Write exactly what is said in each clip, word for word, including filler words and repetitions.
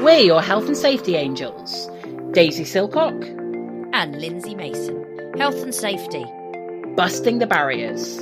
We're your health and safety angels, Daisy Silcock and Lindsay Mason. Health and safety. Busting the barriers.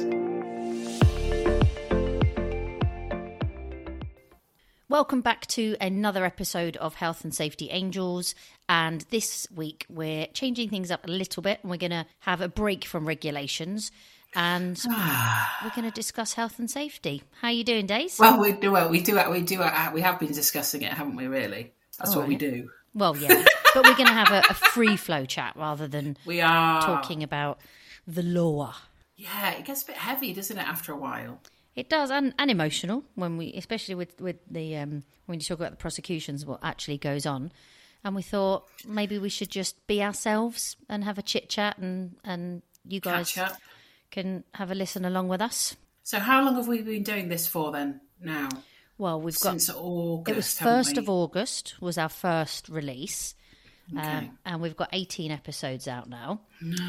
Welcome back to another episode of Health and Safety Angels. And this week we're changing things up a little bit and we're going to have a break from regulations and we're going to discuss health and safety. How are you doing, Days? Well, we do well, we do it. We do it. We have been discussing it, haven't we? Really, that's All what right. we do. Well, yeah, but we're going to have a, a free flow chat rather than we are talking about the law. Yeah, it gets a bit heavy, doesn't it? After a while, it does, and, and emotional when we, especially with with the um, when you talk about the prosecutions, what actually goes on. And we thought maybe we should just be ourselves and have a chit chat, and and you guys catch up. Can have a listen along with us. So how long have we been doing this for then now? Well, we've Since got... August, It was haven't first we? of August was our first release. Okay. Um, and we've got eighteen episodes out now.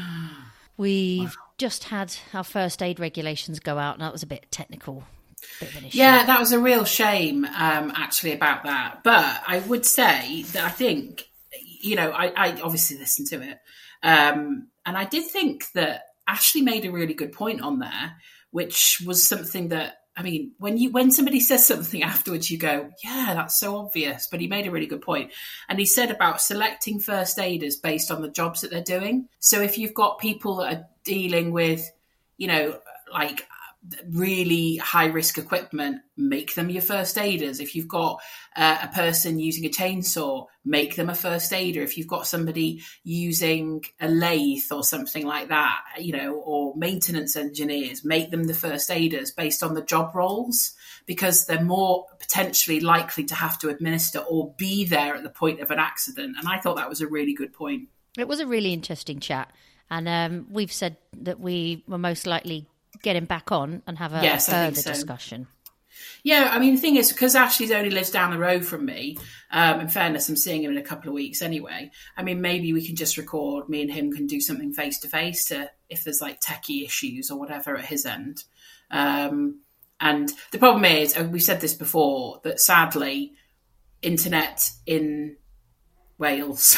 We've Wow. just had our first aid regulations go out, and that was a bit technical, bit of an issue. Yeah, that was a real shame, um, actually, about that. But I would say that I think, you know, I, I obviously listened to it. Um, and I did think that Ashley made a really good point on there, which was something that, I mean, when you when somebody says something afterwards, you go, yeah, that's so obvious. But he made a really good point. And he said about selecting first aiders based on the jobs that they're doing. So if you've got people that are dealing with, you know, like really high risk equipment, make them your first aiders. If you've got uh, a person using a chainsaw, make them a first aider. If you've got somebody using a lathe or something like that, you know, or maintenance engineers, make them the first aiders based on the job roles, because they're more potentially likely to have to administer or be there at the point of an accident. And I thought that was a really good point. It was a really interesting chat. And um, we've said that we were most likely get him back on and have a, Yes, a I think further so. discussion. Yeah, I mean, the thing is, because Ashley's only lives down the road from me, um, in fairness, I'm seeing him in a couple of weeks anyway. I mean, maybe we can just record, me and him can do something face-to-face to if there's like techie issues or whatever at his end. Um, and the problem is, and we've said this before, that sadly, internet in Wales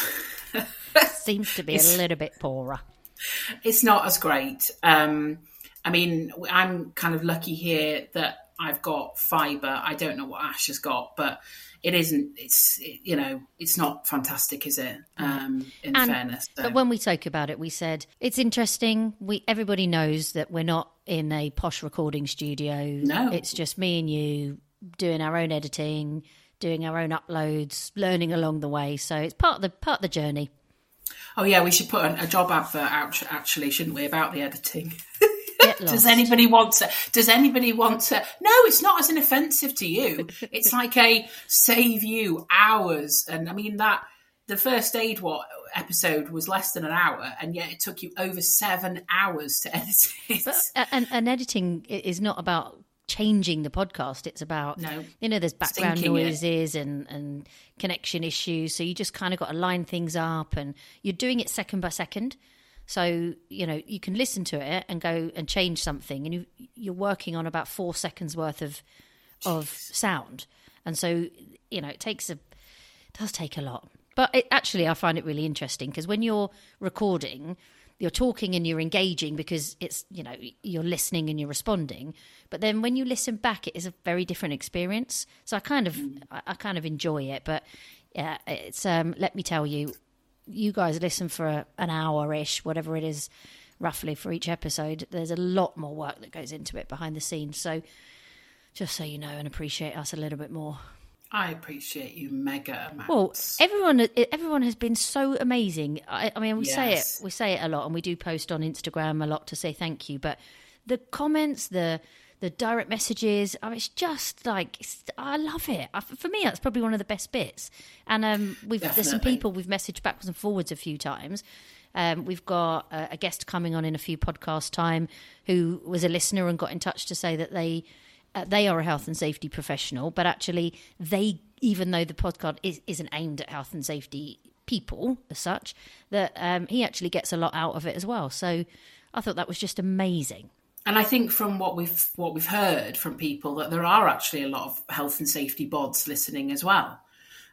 Seems to be It's- a little bit poorer. it's not as great. Um, I mean, I'm kind of lucky here that I've got fibre. I don't know what Ash has got, but it isn't, it's, it, you know, it's not fantastic, is it? Um, in And- fairness. So. But when we spoke about it, we said it's interesting. We everybody knows that we're not in a posh recording studio. No. It's just me and you doing our own editing, doing our own uploads, learning along the way. So it's part of the part of the journey. Oh, yeah, we should put a, a job advert out, actually, shouldn't we, about the editing? Get Does lost. anybody want to? Does anybody want to? No, it's not as an offensive to you. It's like a save you hours. And I mean, that the first aid what episode was less than an hour, and yet it took you over seven hours to edit it. But, and, and editing i- is not about changing the podcast. It's about, No. you know, there's background Syncing it. noises and, and connection issues. So you just kind of got to line things up and you're doing it second by second. So, you know, you can listen to it and go and change something and you, you're working on about four seconds worth of of sound. And so, you know, it takes a, it does take a lot. But it, actually, I find it really interesting because when you're recording, you're talking and you're engaging because it's, you know, you're listening and you're responding. But then when you listen back, it is a very different experience. So I kind of, I, I kind of enjoy it. But yeah, it's, um, let me tell you, you guys listen for a, an hour-ish, whatever it is, roughly for each episode. There's a lot more work that goes into it behind the scenes. So just so you know and appreciate us a little bit more. I appreciate you mega amounts. Well, everyone, everyone has been so amazing. I, I mean, we say Yes. it, we say it a lot, and we do post on Instagram a lot to say thank you. But the comments, the the direct messages, I mean, it's just like it's, I love it. I, for me, that's probably one of the best bits. And um, we've there's some Definitely. people we've messaged backwards and forwards a few times. Um, we've got a, a guest coming on in a few podcast time who was a listener and got in touch to say that they. Uh, they are a health and safety professional, but actually they, even though the podcast is, isn't aimed at health and safety people as such, that um, he actually gets a lot out of it as well. So I thought that was just amazing. And I think from what we've what we've heard from people that there are actually a lot of health and safety bods listening as well.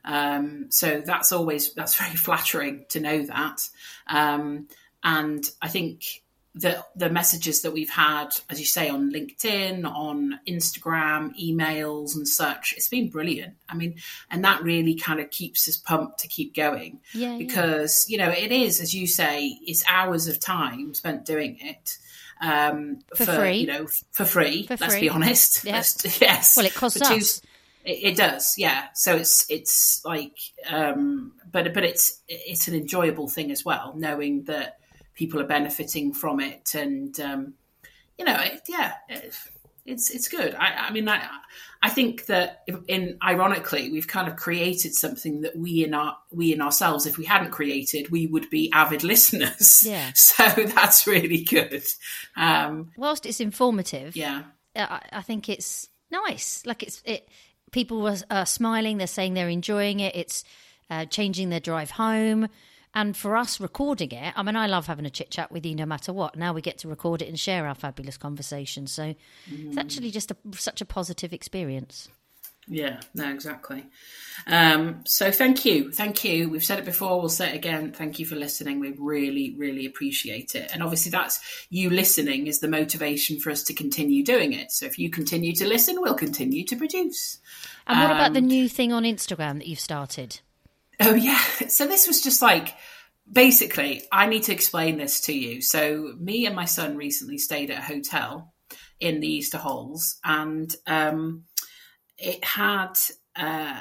Um, so that's always, that's very flattering to know that. Um, and I think the the messages that we've had, as you say, on LinkedIn, on Instagram, emails and such, it's been brilliant. I mean, and that really kind of keeps us pumped to keep going. Yeah, because, yeah. you know, it is, as you say, it's hours of time spent doing it. Um, for, for free. You know, for free, for let's free. be honest. Yeah. Yes. Well, it costs For two, us. It, it does, yeah. So it's it's like, um, but but it's it's an enjoyable thing as well, knowing that people are benefiting from it, and um, you know, it, yeah, it, it's it's good. I, I mean, I I think that in ironically, we've kind of created something that we in our we in ourselves, if we hadn't created, we would be avid listeners. Yeah. So that's really good. Um, Whilst it's informative, yeah, I, I think it's nice. Like it's it. People are, are smiling. They're saying they're enjoying it. It's uh, changing their drive home. And for us recording it, I mean, I love having a chit chat with you no matter what. Now we get to record it and share our fabulous conversations. So mm. it's actually just a, such a positive experience. Yeah, no, exactly. Um, so thank you. Thank you. We've said it before. We'll say it again. Thank you for listening. We really, really appreciate it. And obviously that's you listening is the motivation for us to continue doing it. So if you continue to listen, we'll continue to produce. And what um, about the new thing on Instagram that you've started? Oh, yeah. So this was just like, basically, I need to explain this to you. So me and my son recently stayed at a hotel in the Easter Halls, and um, it had, uh,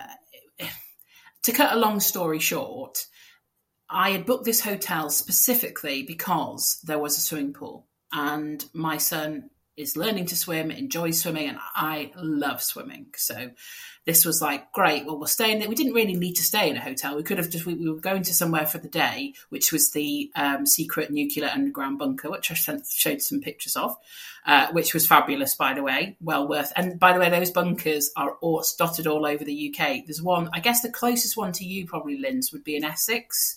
to cut a long story short, I had booked this hotel specifically because there was a swimming pool, and my son is learning to swim, enjoys swimming, and I love swimming. So this was like, great, well, we'll stay in there. We didn't really need to stay in a hotel. We could have just, we, we were going to somewhere for the day, which was the um, secret nuclear underground bunker, which I sent, showed some pictures of, uh, which was fabulous, by the way, well worth. And by the way, those bunkers are all dotted all over the U K. There's one, I guess the closest one to you probably, Linz, would be in Essex.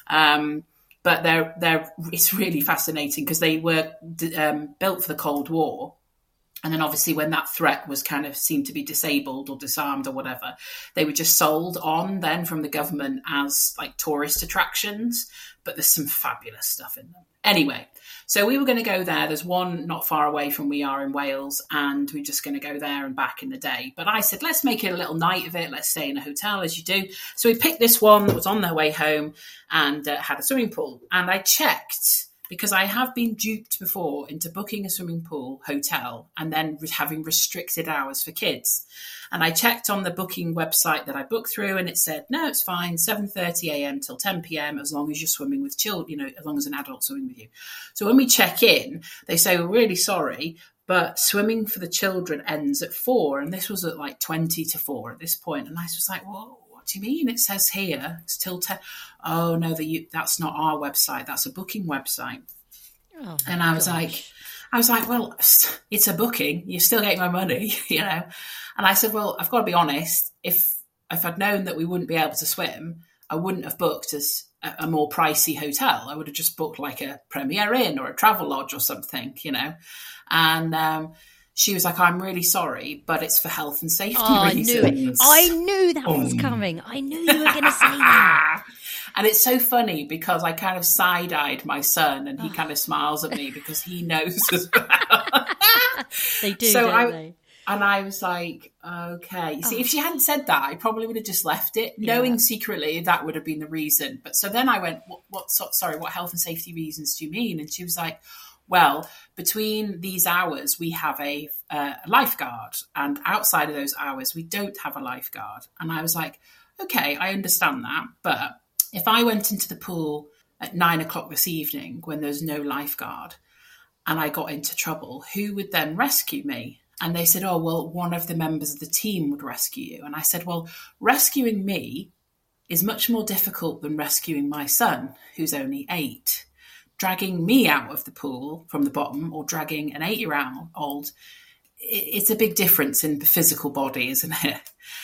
Um, but they're, they're, it's really fascinating because they were um, built for the Cold War. And then obviously when that threat was kind of seemed to be disabled or disarmed or whatever, they were just sold on then from the government as like tourist attractions. But there's some fabulous stuff in them. Anyway, so we were going to go there. There's one not far away from we are in Wales, and we're just going to go there and back in the day. But I said, let's make it a little night of it. Let's stay in a hotel as you do. So we picked this one that was on their way home and uh, had a swimming pool. And I checked, because I have been duped before into booking a swimming pool hotel and then having restricted hours for kids. And I checked on the booking website that I booked through, and it said, no, it's fine, seven thirty a.m. till ten p.m. as long as you're swimming with children, you know, as long as an adult swimming with you. So when we check in, they say, we're really sorry, but swimming for the children ends at four. And this was at like twenty to four at this point. And I was like, well, what do you mean? It says here it's till ten. Oh, no, the, that's not our website. That's a booking website. Oh, and I was gosh. like, I was like, well, it's a booking. You're still getting my money, you know? And I said, well, I've got to be honest. If, if I'd known that we wouldn't be able to swim, I wouldn't have booked as a, a more pricey hotel. I would have just booked like a Premier Inn or a Travelodge or something, you know? And, um, she was like, I'm really sorry, but it's for health and safety oh, reasons. I knew it. I knew that um. was coming. I knew you were going to say that. And it's so funny because I kind of side-eyed my son, and he oh. kind of smiles at me because he knows as well. They do, so don't I, they? And I was like, okay. You see, oh. if she hadn't said that, I probably would have just left it, yeah. knowing secretly that would have been the reason. But so then I went, what, what, sorry, what health and safety reasons do you mean? And she was like, well, between these hours, we have a uh, lifeguard, and outside of those hours, we don't have a lifeguard. And I was like, okay, I understand that. But if I went into the pool at nine o'clock this evening when there's no lifeguard and I got into trouble, who would then rescue me? And they said, oh, well, one of the members of the team would rescue you. And I said, well, rescuing me is much more difficult than rescuing my son, who's only eight. Dragging me out of the pool from the bottom or dragging an eight-year-old, it's a big difference in the physical body, isn't it?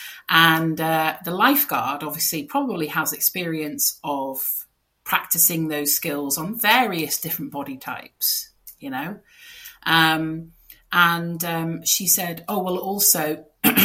And uh, the lifeguard obviously probably has experience of practicing those skills on various different body types, you know? Um, and um, she said, oh, well, also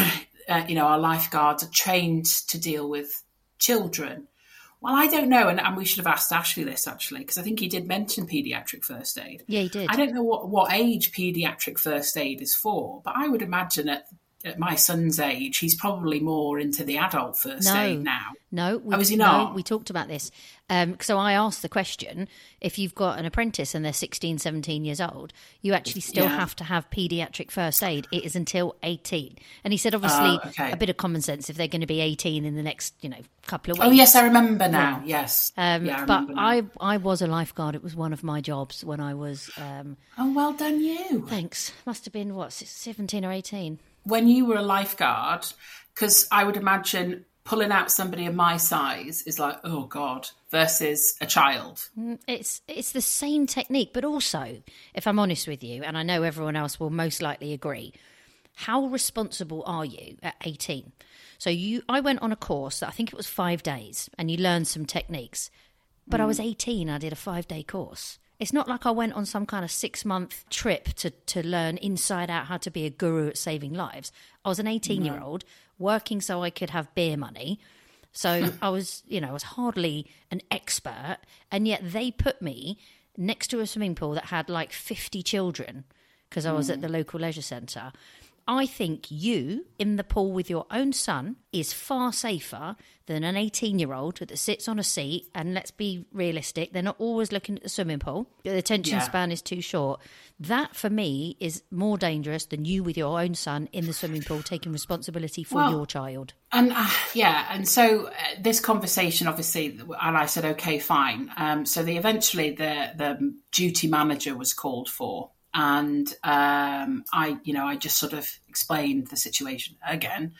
uh, you know, our lifeguards are trained to deal with children. Well, I don't know, and, and we should have asked Ashley this, actually, because I think he did mention paediatric first aid. Yeah, he did. I don't know what, what age paediatric first aid is for, but I would imagine at, at my son's age, he's probably more into the adult first no, aid now. No, we, oh, is he no, not? we talked about this. Um, so I asked the question, if you've got an apprentice and they're sixteen, seventeen years old, you actually still Yeah. have to have paediatric first aid. It is until eighteen. And he said, obviously, Oh, okay. a bit of common sense if they're going to be eighteen in the next, you know, couple of weeks. Oh, yes, I remember now. Yes. Um, yeah, I but remember now. I, I was a lifeguard. It was one of my jobs when I was, um, Oh, well done you. thanks, must have been, what, seventeen or eighteen? When you were a lifeguard, because I would imagine pulling out somebody of my size is like, oh God, versus a child. It's it's the same technique, but also, if I'm honest with you, and I know everyone else will most likely agree, how responsible are you at eighteen? So you, I went on a course that I think it was five days, and you learned some techniques. But mm. I was eighteen, I did a five-day course. It's not like I went on some kind of six-month trip to, to learn inside out how to be a guru at saving lives. I was an eighteen-year-old working so I could have beer money. So I was, you know, I was hardly an expert. And yet they put me next to a swimming pool that had like fifty children because I was mm. at the local leisure centre. I think you in the pool with your own son is far safer than an eighteen-year-old that sits on a seat. And let's be realistic, they're not always looking at the swimming pool. The attention Yeah. span is too short. That, for me, is more dangerous than you with your own son in the swimming pool taking responsibility for Well, your child. And uh, yeah, and so uh, this conversation, obviously, and I said, okay, fine. Um, so the eventually the the duty manager was called for, and um, I, you know, I just sort of explained the situation again,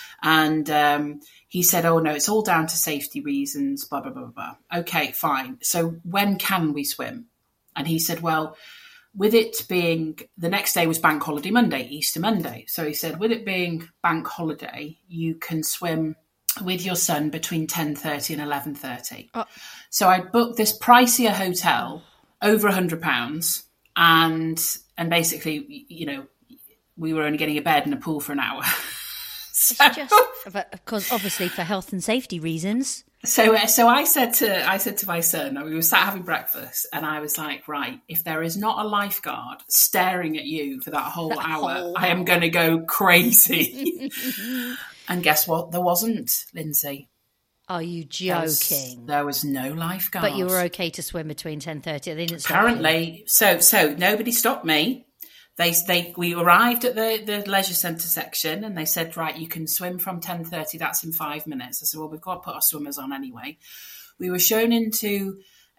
and um, he said, oh no, it's all down to safety reasons, blah blah blah blah. Okay, fine. So when can we swim? And he said, well, with it being the next day was Bank Holiday Monday, Easter Monday. So he said, with it being Bank Holiday, you can swim with your son between ten thirty and eleven thirty. Oh. So I booked this pricier hotel, over a hundred pounds, and and basically, you know, we were only getting a bed and a pool for an hour. so, It's just, because obviously for health and safety reasons. So, so I said to I said to my son, we were sat having breakfast, and I was like, right, if there is not a lifeguard staring at you for that whole that hour, whole I am going to go crazy. And guess what? There wasn't, Lindsay. Are you joking? There was, there was no lifeguard. But you were okay to swim between ten thirty. They didn't stop Apparently, you. so so nobody stopped me. They they we arrived at the, the leisure centre section, and they said, right, you can swim from ten thirty. That's in five minutes. I said, well, we've got to put our swimmers on anyway. We were shown into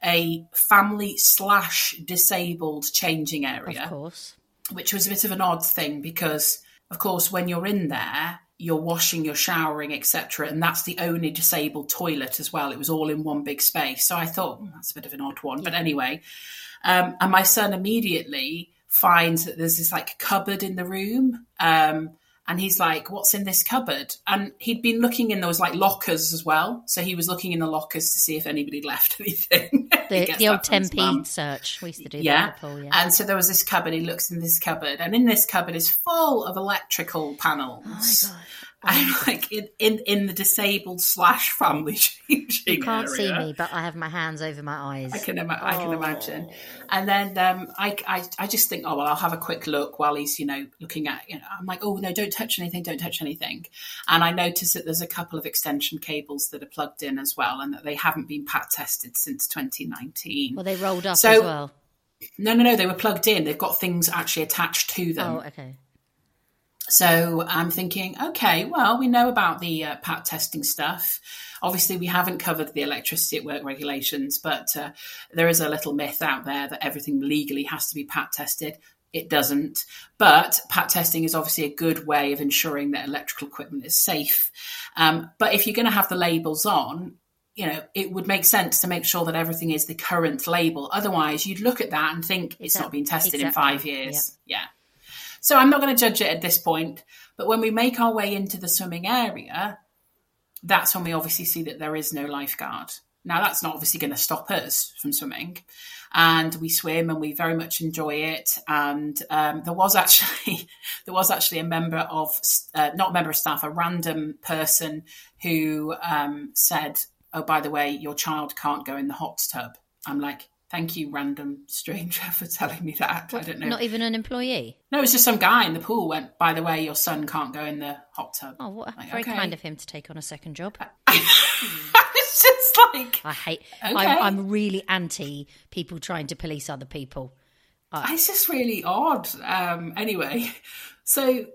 a family slash disabled changing area, of course, which was a bit of an odd thing because, of course, when you're in there, you're washing, you're showering, et cetera, and that's the only disabled toilet as well. It was all in one big space. So I thought, oh, that's a bit of an odd one. Yeah. But anyway, um, and my son immediately finds that there's this like cupboard in the room, um, and he's like, what's in this cupboard? And he'd been looking in those like lockers as well. So he was looking in the lockers to see if anybody left anything. The, the old Tempe search. We used to do yeah. that. Pool, yeah. And so there was this cupboard. He looks in this cupboard, and in this cupboard is full of electrical panels. Oh my God. I'm like in, in, in the disabled slash family changing You can't area. see me, but I have my hands over my eyes. I can, ima- I can Oh. imagine. And then um, I, I, I just think, oh well, I'll have a quick look while he's, you know, looking at. You know, I'm like, oh no, don't touch anything, don't touch anything. And I notice that there's a couple of extension cables that are plugged in as well, and that they haven't been pat tested since twenty nineteen. Well, they rolled up So- as well. No, no, no, they were plugged in. They've got things actually attached to them. Oh, okay. So I'm thinking, okay, well, we know about the uh, P A T testing stuff. Obviously, we haven't covered the electricity at work regulations, but uh, there is a little myth out there that everything legally has to be P A T tested. It doesn't. But P A T testing is obviously a good way of ensuring that electrical equipment is safe. Um, but if you're going to have the labels on, you know, it would make sense to make sure that everything is the current label. Otherwise, you'd look at that and think it's Exactly. not been tested Exactly. in five years. Yeah. yeah. So I'm not going to judge it at this point, but when we make our way into the swimming area, that's when we obviously see that there is no lifeguard. Now, that's not obviously going to stop us from swimming. And we swim and we very much enjoy it. And um, there was actually there was actually a member of, uh, not a member of staff, a random person who um, said, oh, by the way, your child can't go in the hot tub. I'm like, thank you, random stranger, for telling me that. I don't know. Not even an employee? No, it was just some guy in the pool went, by the way, your son can't go in the hot tub. Oh, what like, very okay. kind of him to take on a second job. It's just like... I hate... Okay. I'm, I'm really anti people trying to police other people. Uh, it's just really odd. Um, anyway, so...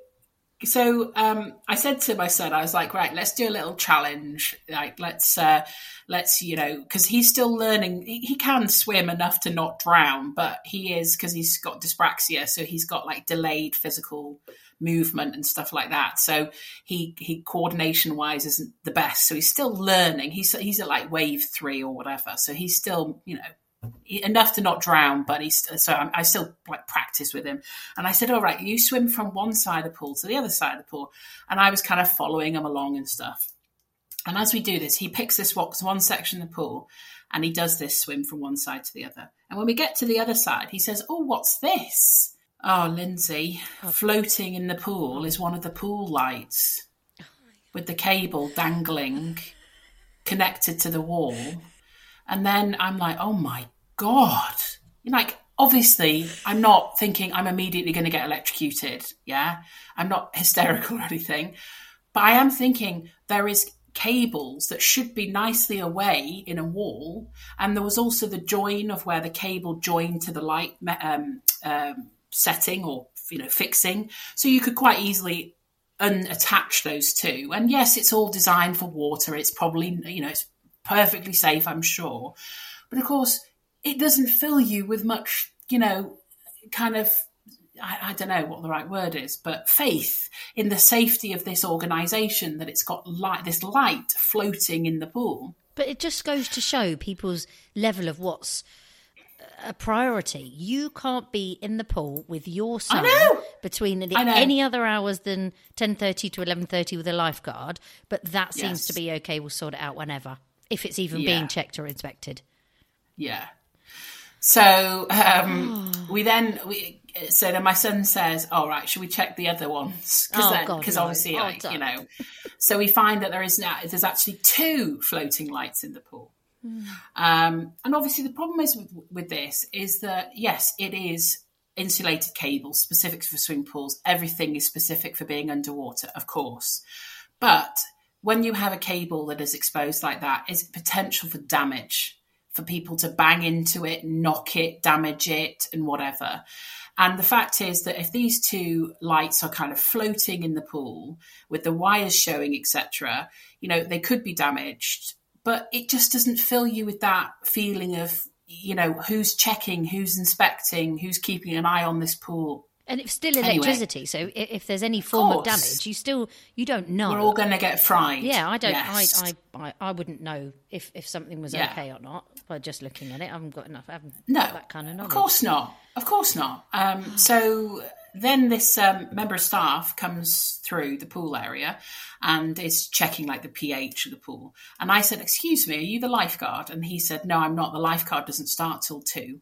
So um, I said to my son, I was like, right, let's do a little challenge. Like, let's, uh, let's, you know, because he's still learning. He, he can swim enough to not drown, but he is, because he's got dyspraxia, so he's got like delayed physical movement and stuff like that. So he, he coordination wise isn't the best. So he's still learning. He's he's at like wave three or whatever. So he's still, you know, enough to not drown, but he's so I, I still like practice with him. And I said, all right, you swim from one side of the pool to the other side of the pool. And I was kind of following him along and stuff. And as we do this, he picks this one section of the pool and he does this swim from one side to the other. And when we get to the other side, he says, oh, what's this? Oh, Lindsay, floating in the pool is one of the pool lights with the cable dangling, connected to the wall. And then I'm like, oh my God. Like, obviously, I'm not thinking I'm immediately going to get electrocuted. Yeah. I'm not hysterical or anything. But I am thinking there is cables that should be nicely away in a wall. And there was also the join of where the cable joined to the light um, um, setting or, you know, fixing. So you could quite easily unattach those two. And yes, it's all designed for water. It's probably, you know, it's perfectly safe, I'm sure. But of course, it doesn't fill you with much, you know, kind of, I, I don't know what the right word is, but faith in the safety of this organisation, that it's got light, this light floating in the pool. But it just goes to show people's level of what's a priority. You can't be in the pool with your son between the, any other hours than ten thirty to eleven thirty with a lifeguard, but that seems yes. to be okay. We'll sort it out whenever, if it's even yeah. being checked or inspected. Yeah. So um, we then, we, so then my son says, all right, should we check the other ones? Because oh, no. obviously, oh, like, you know, so we find that there is now, there's actually two floating lights in the pool. Mm. Um, and obviously the problem is with, with this is that, yes, it is insulated cables specific for swimming pools. Everything is specific for being underwater, of course. But when you have a cable that is exposed like that, is potential for damage, for people to bang into it, knock it, damage it, and whatever. And the fact is that if these two lights are kind of floating in the pool with the wires showing, et cetera, you know, they could be damaged, but it just doesn't fill you with that feeling of, you know, who's checking, who's inspecting, who's keeping an eye on this pool. And it's still electricity, anyway, so if there's any form of, of damage, you still you don't know. We're all going to get fried. Yeah, I don't. Yes. I, I I I wouldn't know if, if something was yeah. okay or not by just looking at it. I haven't got enough. I haven't no, got that kind of knowledge. Of course not. Of course not. Um, so then this um, member of staff comes through the pool area and is checking like the pH of the pool. And I said, "Excuse me, are you the lifeguard?" And he said, "No, I'm not. The lifeguard doesn't start till two."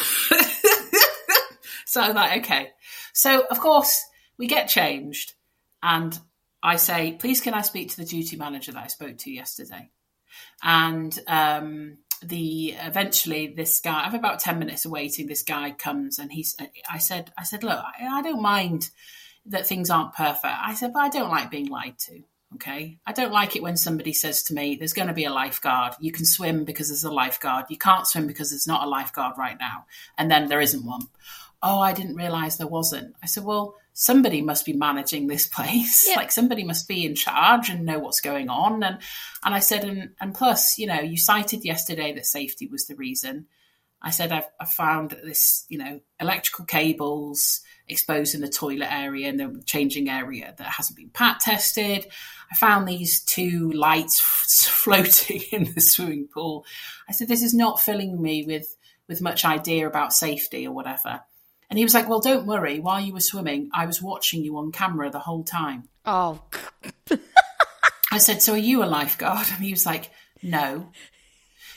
So I'm like, okay. So, of course, we get changed. And I say, please, can I speak to the duty manager that I spoke to yesterday? And um, the eventually this guy, I have about ten minutes of waiting. This guy comes and he's, I said, I said, look, I, I don't mind that things aren't perfect. I said, but I don't like being lied to. Okay. I don't like it when somebody says to me, there's going to be a lifeguard. You can swim because there's a lifeguard. You can't swim because there's not a lifeguard right now. And then there isn't one. Oh, I didn't realize there wasn't. I said, well, somebody must be managing this place. Yeah. Like somebody must be in charge and know what's going on. And and I said, and, and plus, you know, you cited yesterday that safety was the reason. I said, I've, I've found this, you know, electrical cables exposed in the toilet area and the changing area that hasn't been pat tested. I found these two lights f- floating in the swimming pool. I said, this is not filling me with, with much idea about safety or whatever. And he was like, well, don't worry. While you were swimming, I was watching you on camera the whole time. Oh. I said, so are you a lifeguard? And he was like, no.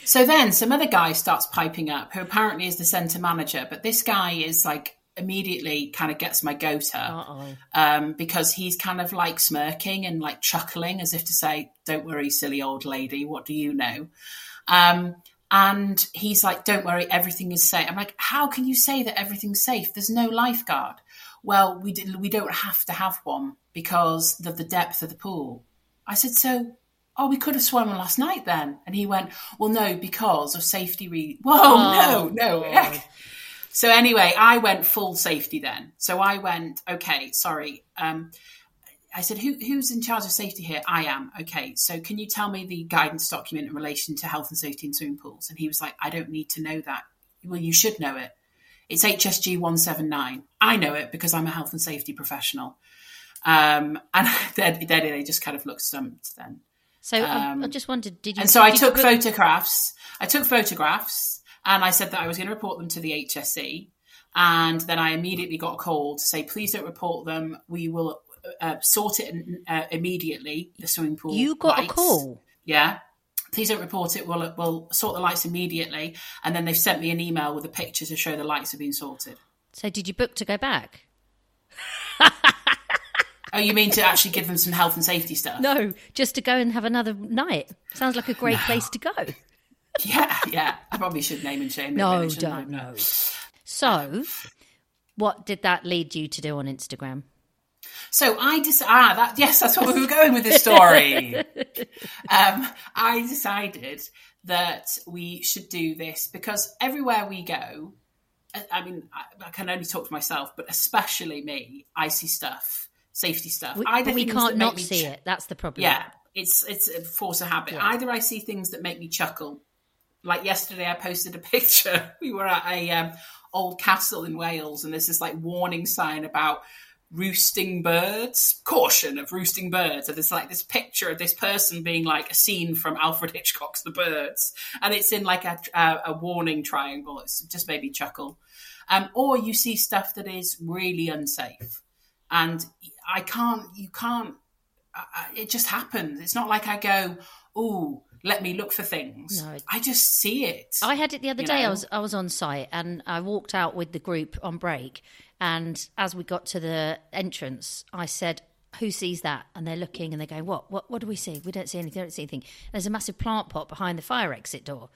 So then some other guy starts piping up who apparently is the centre manager, but this guy is like immediately kind of gets my goat up um, because he's kind of like smirking and like chuckling as if to say, don't worry, silly old lady, what do you know? Um, and he's like, don't worry, everything is safe. I'm like, how can you say that everything's safe? There's no lifeguard. Well, we did, we don't have to have one because of the depth of the pool. I said, so, oh, we could have swum last night then. And he went, well, no, because of safety reasons. Whoa, oh, no, no. So anyway, I went full safety then. So I went, okay, sorry. Um, I said, Who, who's in charge of safety here? I am. Okay, so can you tell me the guidance document in relation to health and safety in swimming pools? And he was like, I don't need to know that. Well, you should know it. It's H S G one seven nine. I know it because I'm a health and safety professional. Um, and then, then they just kind of looked stumped then. So um, I just wondered, did you... And so I did took you... photographs. I took photographs. And I said that I was going to report them to the H S E. And then I immediately got a call to say, please don't report them. We will uh, sort it uh, immediately, the swimming pool You got lights. a call? Yeah. Please don't report it. We'll, we'll sort the lights immediately. And then they've sent me an email with a picture to show the lights have been sorted. So did you book to go back? Oh, you mean to actually give them some health and safety stuff? No, just to go and have another night. Sounds like a great no. place to go. Yeah, yeah. I probably should name and shame. No, really, don't. No. So, what did that lead you to do on Instagram? So I decided, ah, that, yes, that's where we were going with this story. um, I decided that we should do this because everywhere we go, I mean, I, I can only talk for myself, but especially me, I see stuff, safety stuff. We, Either but we can't not see ch- it. That's the problem. Yeah, it's it's a force of habit. Yeah. Either I see things that make me chuckle. Like yesterday, I posted a picture. We were at a um, old castle in Wales, and there's this like warning sign about roosting birds, caution of roosting birds. And there's like this picture of this person being like a scene from Alfred Hitchcock's The Birds, and it's in like a a, a warning triangle. It's just made me chuckle. Um, or you see stuff that is really unsafe, and I can't. You can't. I, it just happens. It's not like I go, "Ooh, let me look for things." No. I just see it. I had it the other day. know? I was I was on site and I walked out with the group on break. And as we got to the entrance, I said, "Who sees that?" And they're looking and they're going, "What? What? What do we see? We don't see anything. Don't see anything." There's a massive plant pot behind the fire exit door.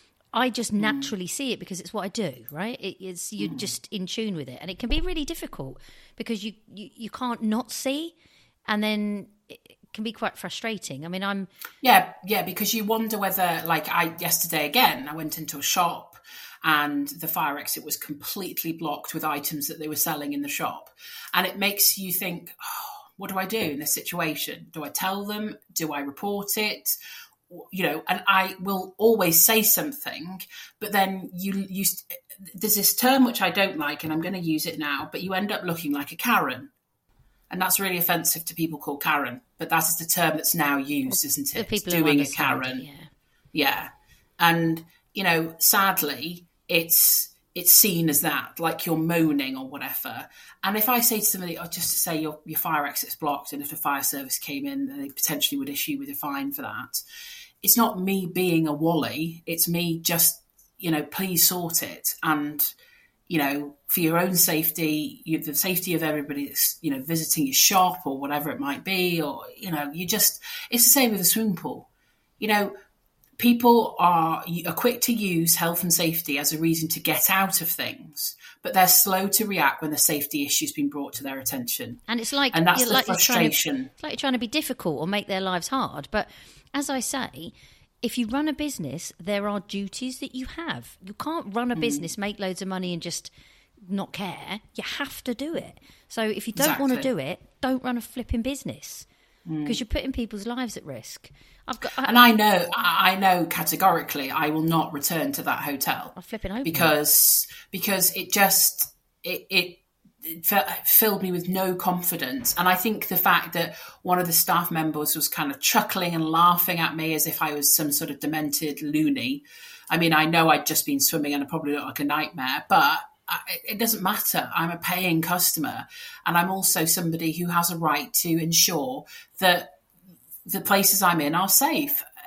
I just naturally mm. see it because it's what I do, right? It is you're mm. just in tune with it, and it can be really difficult because you you, you can't not see, and then it can be quite frustrating. I mean, I'm yeah yeah because you wonder whether, like, I yesterday again, I went into a shop and the fire exit was completely blocked with items that they were selling in the shop, and it makes you think, oh, what do I do in this situation? Do I tell them? Do I report it? You know, and I will always say something, but then you you there's this term which I don't like, and I'm going to use it now, but you end up looking like a Karen. And that's really offensive to people called Karen, but that is the term that's now used, isn't it? The people doing who a Karen. Yeah. Yeah. And, you know, sadly, it's it's seen as that, like you're moaning or whatever. And if I say to somebody, oh, just to say your, your fire exit's blocked, and if the fire service came in, then they potentially would issue with a fine for that. It's not me being a wally. It's me just, you know, please sort it. And, you know, for your own safety, you, the safety of everybody that's, you know, visiting your shop or whatever it might be, or, you know, you just, it's the same with a swimming pool. You know, people are, are quick to use health and safety as a reason to get out of things, but they're slow to react when the safety issue's been brought to their attention. And it's like, and that's you're the like frustration. You're to, it's like you're trying to be difficult or make their lives hard. But as I say, if you run a business, there are duties that you have. You can't run a mm. business, make loads of money and just not care. You have to do it. So if you don't exactly. want to do it, don't run a flipping business because mm. you're putting people's lives at risk. I've got, I, and I know, I know categorically, I will not return to that hotel. I'm flipping over because because it just it, it it filled me with no confidence. And I think the fact that one of the staff members was kind of chuckling and laughing at me as if I was some sort of demented loony. I mean, I know I'd just been swimming and I probably looked like a nightmare, but it doesn't matter. I'm a paying customer, and I'm also somebody who has a right to ensure that the places I'm in are safe.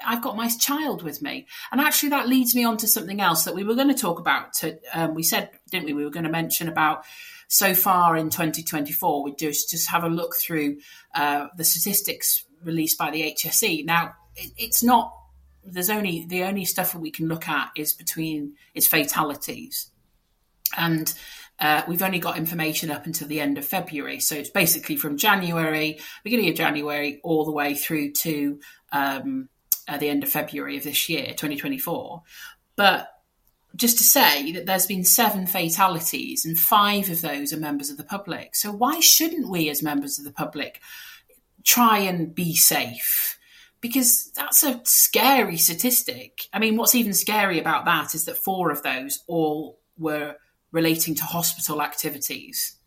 I've got my child with me. And actually that leads me on to something else that we were going to talk about. To, um, we said, didn't we, we were going to mention about so far in twenty twenty-four, we just, just have a look through uh, the statistics released by the H S E. Now, it, it's not, there's only, the only stuff that we can look at is between, is fatalities. And uh, we've only got information up until the end of February. So it's basically from January, beginning of January, all the way through to um, uh, the end of February of this year, twenty twenty-four. But just to say that there's been seven fatalities and five of those are members of the public. So why shouldn't we as members of the public try and be safe? Because that's a scary statistic. I mean, what's even scary about that is that four of those all were relating to hospital activities.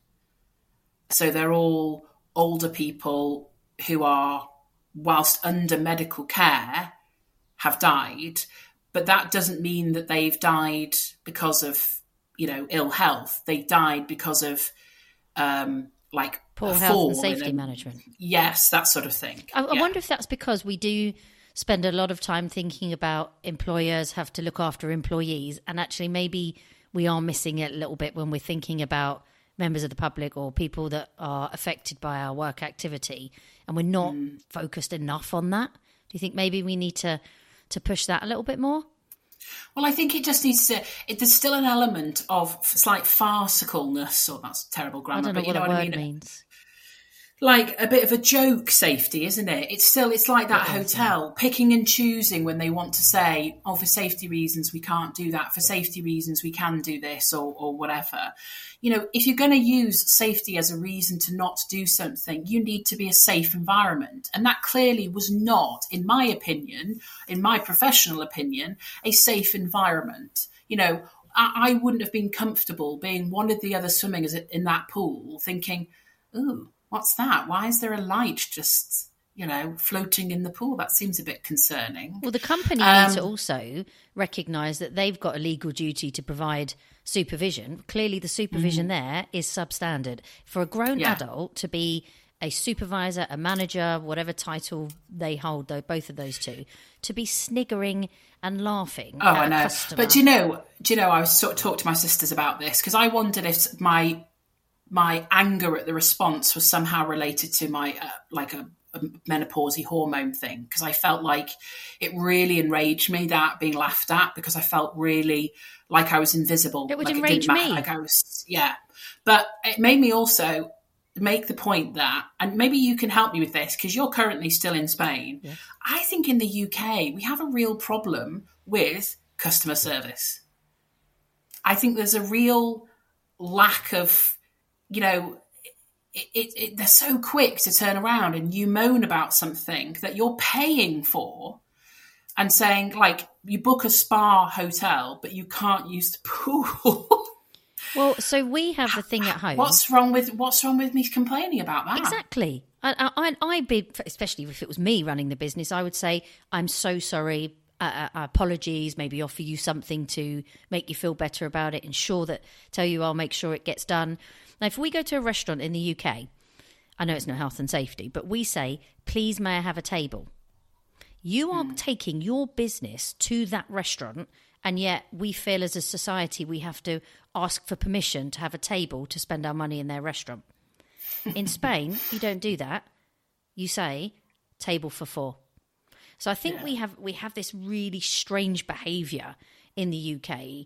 So they're all older people who are, whilst under medical care, have died. But that doesn't mean that they've died because of, you know, ill health. They died because of, um, like, poor a health fall and safety and, management. Yes, that sort of thing. I, I Yeah. wonder if that's because we do spend a lot of time thinking about employers have to look after employees, and actually maybe we are missing it a little bit when we're thinking about members of the public or people that are affected by our work activity, and we're not mm. focused enough on that. Do you think maybe we need to to push that a little bit more? Well, I think it just needs to, it, there's still an element of slight farcicalness, or that's terrible grammar, I don't know but you what know a what word I mean? means. Like a bit of a joke safety, isn't it? It's still, it's like that hotel, picking and choosing when they want to say, oh, for safety reasons, we can't do that. For safety reasons, we can do this, or, or whatever. You know, if you're going to use safety as a reason to not do something, you need to be a safe environment. And that clearly was not, in my opinion, in my professional opinion, a safe environment. You know, I, I wouldn't have been comfortable being one of the other swimmers in that pool thinking, ooh, what's that? Why is there a light just, you know, floating in the pool? That seems a bit concerning. Well, the company um, needs to also recognise that they've got a legal duty to provide supervision. Clearly, the supervision mm. there is substandard. For a grown yeah. adult to be a supervisor, a manager, whatever title they hold, though, both of those two, to be sniggering and laughing oh, at I a know. customer. But do you know, do you know, I was sort of talked to my sisters about this because I wondered if my my anger at the response was somehow related to my uh, like a, a menopausal hormone thing, because I felt like it really enraged me, that being laughed at, because I felt really like I was invisible. It would like enrage it didn't matter, me. like I was, yeah. But it made me also make the point that, and maybe you can help me with this because you're currently still in Spain. Yeah. I think in the U K we have a real problem with customer service. I think there's a real lack of, you know, it, it, it, they're so quick to turn around and you moan about something that you're paying for and saying, like, you book a spa hotel, but you can't use the pool. Well, so we have the thing at home. What's wrong with what's wrong with me complaining about that? Exactly. I, I, I'd be, especially if it was me running the business, I would say, I'm so sorry. Uh, uh, apologies, maybe offer you something to make you feel better about it, ensure that, tell you I'll make sure it gets done. Now, if we go to a restaurant in the U K, I know it's no health and safety, but we say, please may I have a table? You are mm. taking your business to that restaurant, and yet we feel as a society we have to ask for permission to have a table to spend our money in their restaurant. In Spain, you don't do that. You say, table for four. So I think yeah. we have we have this really strange behaviour in the U K,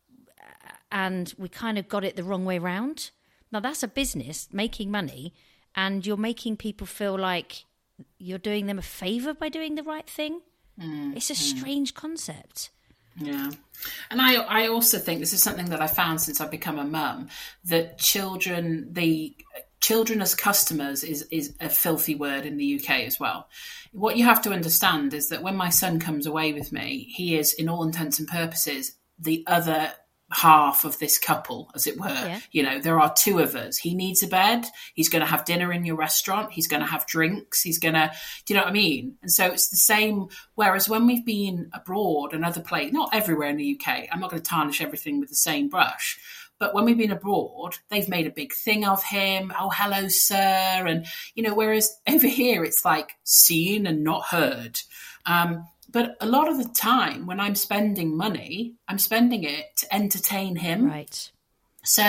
and we kind of got it the wrong way round. Now, that's a business making money, and you're making people feel like you're doing them a favour by doing the right thing. Mm, it's a mm. strange concept. Yeah. And I I also think this is something that I found since I've become a mum, that children, the children as customers is, is a filthy word in the U K as well. What you have to understand is that when my son comes away with me, he is, in all intents and purposes, the other half of this couple, as it were. Yeah. You know, there are two of us. He needs a bed. He's going to have dinner in your restaurant. He's going to have drinks. He's going to, do you know what I mean? And so it's the same. Whereas when we've been abroad and other places, not everywhere in the U K, I'm not going to tarnish everything with the same brush, but when we've been abroad, they've made a big thing of him. Oh, hello, sir. And, you know, whereas over here, it's like seen and not heard. Um, but a lot of the time when I'm spending money, I'm spending it to entertain him. Right. So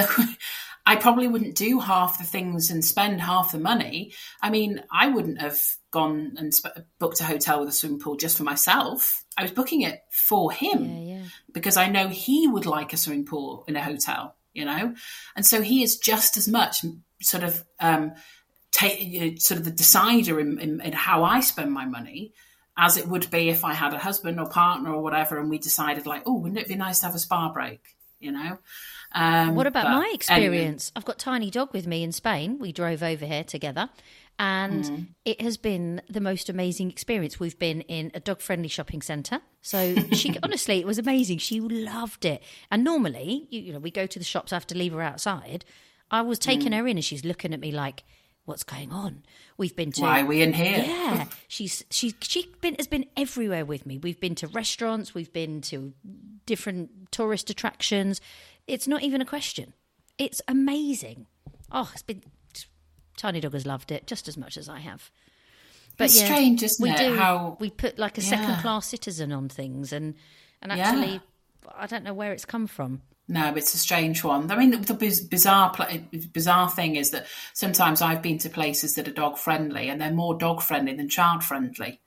I probably wouldn't do half the things and spend half the money. I mean, I wouldn't have gone and sp- booked a hotel with a swimming pool just for myself. I was booking it for him Yeah, yeah. because I know he would like a swimming pool in a hotel, you know? And so he is just as much sort of, um, take, you know, sort of the decider in, in, in how I spend my money as it would be if I had a husband or partner or whatever, and we decided like, oh, wouldn't it be nice to have a spa break, you know? Um, What about but my experience? Anyway. I've got Tiny Dog with me in Spain. We drove over here together, and Mm. it has been the most amazing experience. We've been in a dog-friendly shopping centre. So she honestly, it was amazing. She loved it. And normally, you, you know, we go to the shops, I have to leave her outside. I was taking Mm. her in and she's looking at me like, what's going on? We've been to Why are we in here? Yeah, she's she she been has been everywhere with me. We've been to restaurants, we've been to different tourist attractions. It's not even a question. It's amazing. Oh, it's been Tiny Dog has loved it just as much as I have. But It's yeah, strange, isn't we it, do. how- We put like a Yeah. second class citizen on things, and and Yeah. actually, I don't know where it's come from. No, it's a strange one. I mean, the biz- bizarre pla- bizarre thing is that sometimes I've been to places that are dog friendly, and they're more dog friendly than child friendly.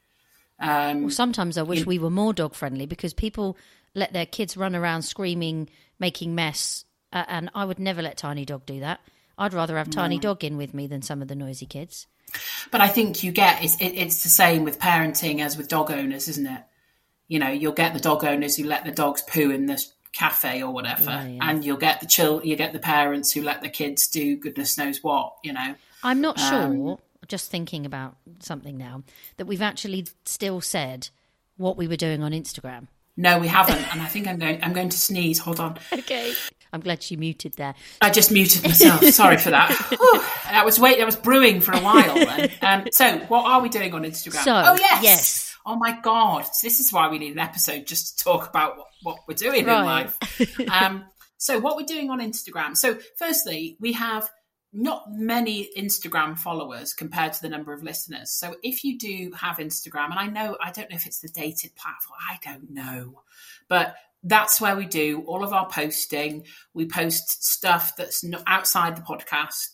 Um, Well, sometimes I wish you- we were more dog friendly, because people let their kids run around screaming, making mess, uh, and I would never let Tiny Dog do that. I'd rather have Tiny Dog in with me than some of the noisy kids. But I think you get it's, it, it's the same with parenting as with dog owners, isn't it? You know, you'll get the dog owners who let the dogs poo in the cafe or whatever, Yeah, yeah. and you'll get the chill, you get the parents who let the kids do goodness knows what. You know, I'm not Um, sure, just thinking about something now, that we've actually still said what we were doing on Instagram. no, we haven't, and I think I'm going. I'm going to sneeze. Hold on. Okay. I'm glad she muted there. I just muted myself. Sorry for that. Whew. I was wait. I was brewing for a while then. Um, so, what are we doing on Instagram? So, oh yes, yes. Oh my god, this is why we need an episode just to talk about what, what we're doing Right. in life. Um, so, what we're doing on Instagram. So, firstly, we have not many Instagram followers compared to the number of listeners. So, if you do have Instagram, and I know I don't know if it's the dated platform. I don't know, but that's where we do all of our posting. We post stuff that's not outside the podcast.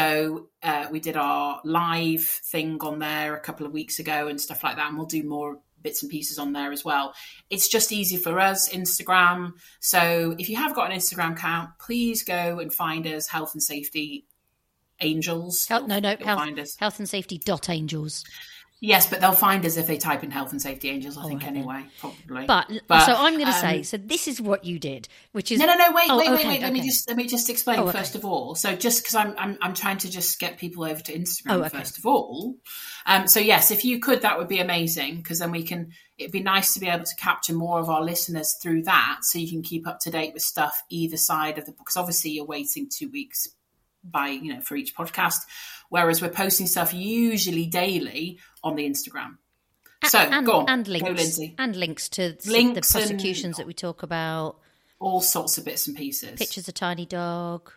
So uh, we did our live thing on there a couple of weeks ago and stuff like that. And we'll do more bits and pieces on there as well. It's just easy for us, Instagram. So if you have got an Instagram account, please go and find us, Health and Safety Angels. Health, no, no, You'll health, find us. health and safety dot angels. Yes, but they'll find us if they type in Health and Safety Angels, I think, right then. anyway, probably. But, But, so I'm going to um, say, so this is what you did, which is No, no, no. Wait, Oh, wait, wait, okay, wait. Let me okay. just let me just explain Oh, okay. first of all. So, just because I'm, I'm I'm trying to just get people over to Instagram Oh, okay. first of all. Um. So yes, if you could, that would be amazing, because then we can. It'd be nice to be able to capture more of our listeners through that, so you can keep up to date with stuff either side of the. Because obviously you're waiting two weeks by you know for each podcast, whereas we're posting stuff usually daily on the Instagram. So and, go on, and go, links Lindsay. and links to s- Links the and- prosecutions that we talk about, All sorts of bits and pieces. pictures of Tiny Dog.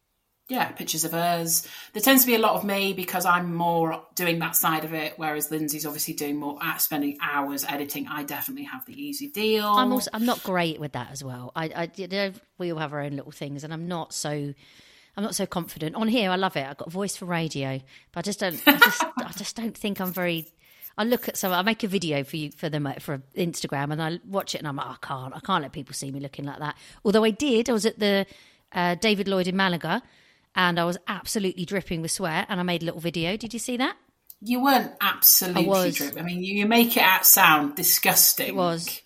Yeah, pictures of us. There tends to be a lot of me because I'm more doing that side of it, whereas Lindsay's obviously doing more, uh, spending hours editing. I definitely have the easy deal. I'm also I'm not great with that as well. I, I you know, we all have our own little things, and I'm not so I'm not so confident on here. I love it. I've got a voice for radio, but I just don't. I just I just don't think I'm very. I look at some. I make a video for you for them for Instagram, and I watch it, and I'm like, oh, I can't. I can't let people see me looking like that. Although I did. I was at the uh, David Lloyd in Malaga, and I was absolutely dripping with sweat, and I made a little video. Did you see that? You weren't absolutely I was. drip. I mean, you, you make it out sound disgusting. It was.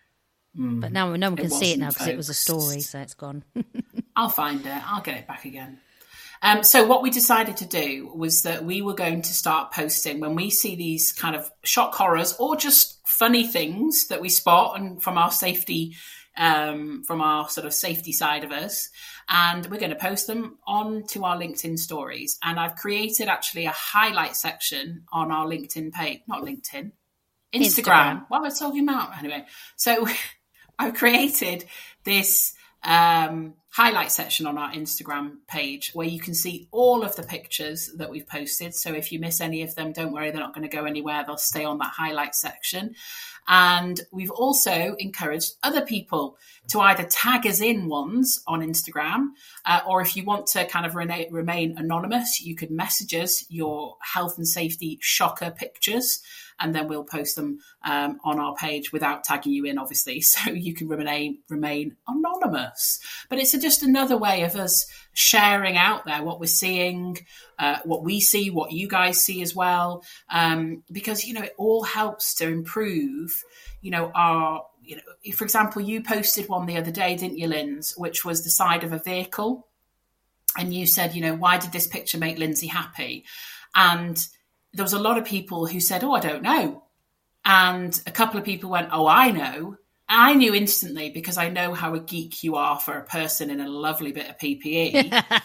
But now no one can It see it now wasn't, because it was a folks. story, so it's gone. I'll find it. I'll get it back again. Um, so what we decided to do was that we were going to start posting when we see these kind of shock horrors or just funny things that we spot and from our safety, um, from our sort of safety side of us. And we're going to post them onto our LinkedIn stories. And I've created actually a highlight section on our LinkedIn page, not LinkedIn, Instagram. Instagram. What am I talking about? Anyway, so I've created this um, highlight section on our Instagram page where you can see all of the pictures that we've posted. So if you miss any of them, don't worry, they're not going to go anywhere. They'll stay on that highlight section. And we've also encouraged other people to either tag us in ones on Instagram, uh, or if you want to kind of rena- remain anonymous, you could message us your health and safety shocker pictures, and then we'll post them um, on our page without tagging you in, obviously, so you can remain remain anonymous. But it's a, just another way of us sharing out there what we're seeing, uh, what we see, what you guys see as well, um, because, you know, it all helps to improve, you know, our, you know, for example, you posted one the other day, didn't you, Linz, which was the side of a vehicle. And you said, you know, why did this picture make Lindsay happy? And there was a lot of people who said, oh, I don't know. And a couple of people went, oh, I know. I knew instantly because I know how a geek you are for a person in a lovely bit of P P E.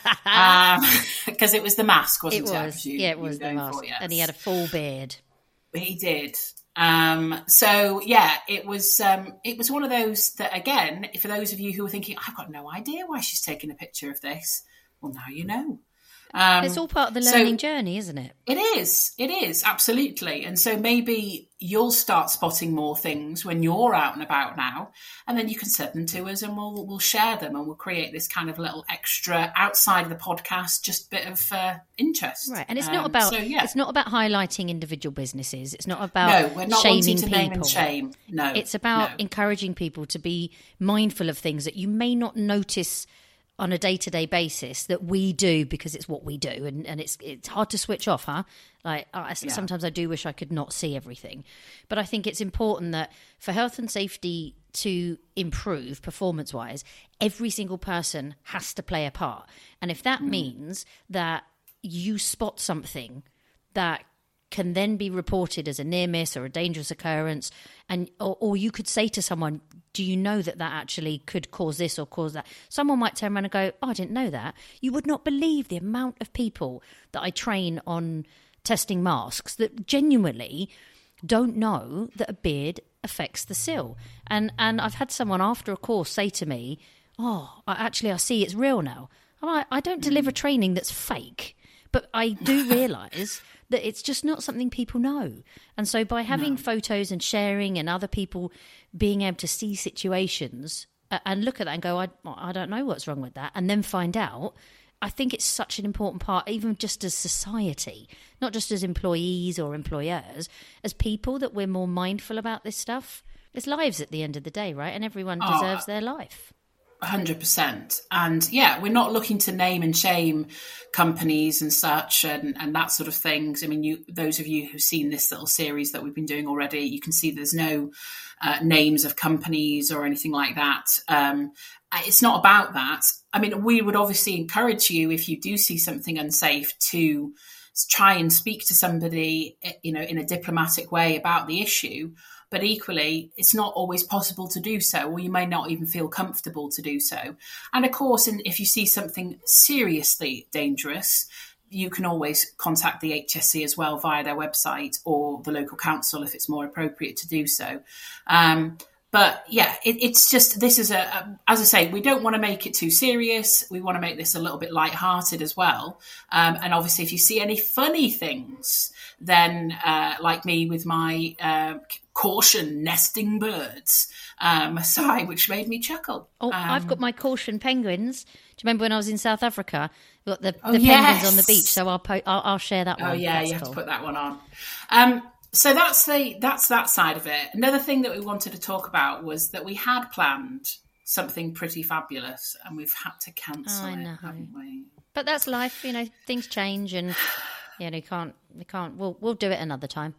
Because um, it was the mask, wasn't it? It was. You, yeah, it was the mask. For, yes. And he had a full beard. He did. Um, so, yeah, it was um, it was one of those that, again, for those of you who were thinking, I've got no idea why she's taking a picture of this. Well, now you know. Um, it's all part of the learning so journey, isn't it? It is. It is, absolutely. And so maybe you'll start spotting more things when you're out and about now, and then you can send them to us and we'll we'll share them and we'll create this kind of little extra outside of the podcast, just bit of uh, interest. Right. And it's um, not about so, yeah. it's not about highlighting individual businesses. It's not about no, we're not shaming wanting to people. name and shame. No. It's about no. encouraging people to be mindful of things that you may not notice on a day-to-day basis that we do because it's what we do, and, and it's it's hard to switch off, huh? Like I, yeah. sometimes I do wish I could not see everything, but I think it's important that for health and safety to improve performance-wise, every single person has to play a part, and if that mm. means that you spot something that can then be reported as a near miss or a dangerous occurrence, and or, or you could say to someone, do you know that that actually could cause this or cause that? Someone might turn around and go, oh, I didn't know that. You would not believe the amount of people that I train on testing masks that genuinely don't know that a beard affects the sill. And and I've had someone after a course say to me, oh, I, actually I see it's real now. I'm like, I don't deliver training that's fake, but I do realise that it's just not something people know. And so by having no. photos and sharing and other people being able to see situations and look at that and go, I, I don't know what's wrong with that, and then find out, I think it's such an important part, even just as society, not just as employees or employers, as people, that we're more mindful about this stuff. It's lives at the end of the day, right? And everyone oh. deserves their life. one hundred percent. And yeah, we're not looking to name and shame companies and such and, and that sort of things. I mean, you, those of you who've seen this little series that we've been doing already, you can see there's no uh, names of companies or anything like that. Um, it's not about that. I mean, we would obviously encourage you, if you do see something unsafe, to try and speak to somebody, you know, in a diplomatic way about the issue. But equally, it's not always possible to do so, or you may not even feel comfortable to do so. And of course, if you see something seriously dangerous, you can always contact the H S C as well via their website, or the local council if it's more appropriate to do so. Um, But yeah, it, it's just, this is a, a, as I say, we don't want to make it too serious. We want to make this a little bit lighthearted as well. Um, and obviously, if you see any funny things, then uh, like me with my uh, caution nesting birds um, sigh, which made me chuckle. Oh, um, I've got my caution penguins. Do you remember when I was in South Africa? We've got the, oh, the yes. penguins on the beach. So I'll, po- I'll, I'll share that one. Oh yeah, That's you have cool. to put that one on. Um, So that's the that's that side of it. Another thing that we wanted to talk about was that we had planned something pretty fabulous, and we've had to cancel I know. it, haven't we? But that's life, you know. Things change, and you know, you can't, you can't. We'll we'll do it another time.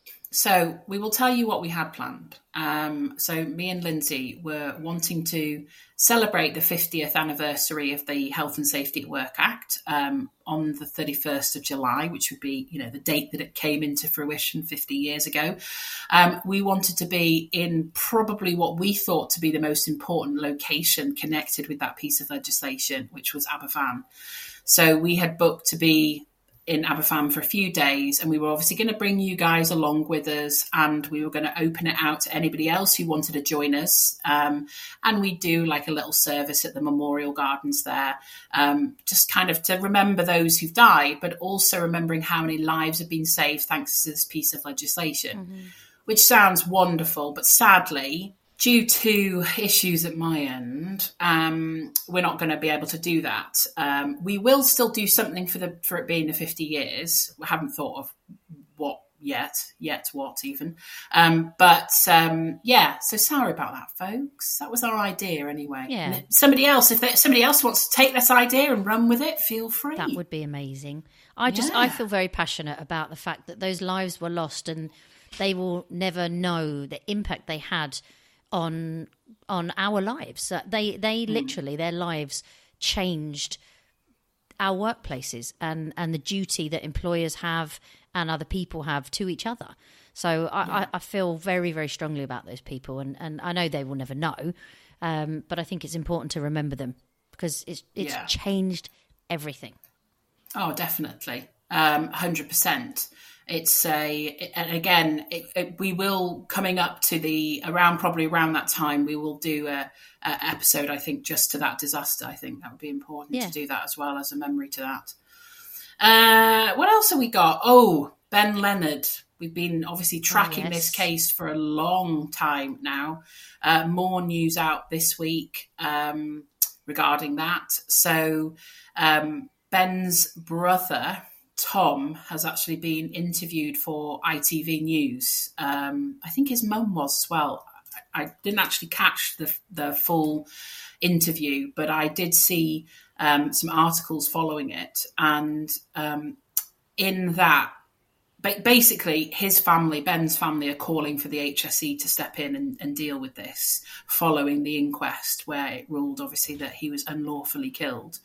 So we will tell you what we had planned. Um, so me and Lindsay were wanting to celebrate the fiftieth anniversary of the Health and Safety at Work Act um, on the thirty-first of July, which would be, you know, the date that it came into fruition fifty years ago. Um, we wanted to be in probably what we thought to be the most important location connected with that piece of legislation, which was Aberfan. So we had booked to be in Aberfan for a few days, and we were obviously going to bring you guys along with us, and we were going to open it out to anybody else who wanted to join us. Um, and we do like a little service at the Memorial Gardens there, um, just kind of to remember those who've died, but also remembering how many lives have been saved thanks to this piece of legislation, mm-hmm. which sounds wonderful, but sadly, due to issues at my end, um, we're not going to be able to do that. Um, we will still do something for the for it being the fifty years. We haven't thought of what yet, yet what even. Um, but um, yeah, so sorry about that, folks. That was our idea anyway. Yeah. And somebody else, if they, somebody else wants to take this idea and run with it, feel free. That would be amazing. I just Yeah. I feel very passionate about the fact that those lives were lost, and they will never know the impact they had on on our lives. Uh, they they mm. literally, their lives changed our workplaces and and the duty that employers have and other people have to each other. So I, yeah. I, I feel very, very strongly about those people, and, and I know they will never know, um, but I think it's important to remember them because it's it's Yeah. changed everything. Oh, definitely. Um, one hundred percent. It's a, and again, it, it, we will, coming up to the, around, probably around that time, we will do a, a episode, I think, just to that disaster. I think that would be important Yeah. to do that as well as a memory to that. Uh, what else have we got? Oh, Ben Leonard. We've been obviously tracking Oh, yes. this case for a long time now. Uh, more news out this week um, regarding that. So um, Ben's brother, Tom, has actually been interviewed for I T V News. Um, I think his mum was as well. I, I didn't actually catch the the full interview, but I did see um, some articles following it. And um, in that, ba- basically, his family, Ben's family, are calling for the H S E to step in and, and deal with this following the inquest where it ruled, obviously, that he was unlawfully killed.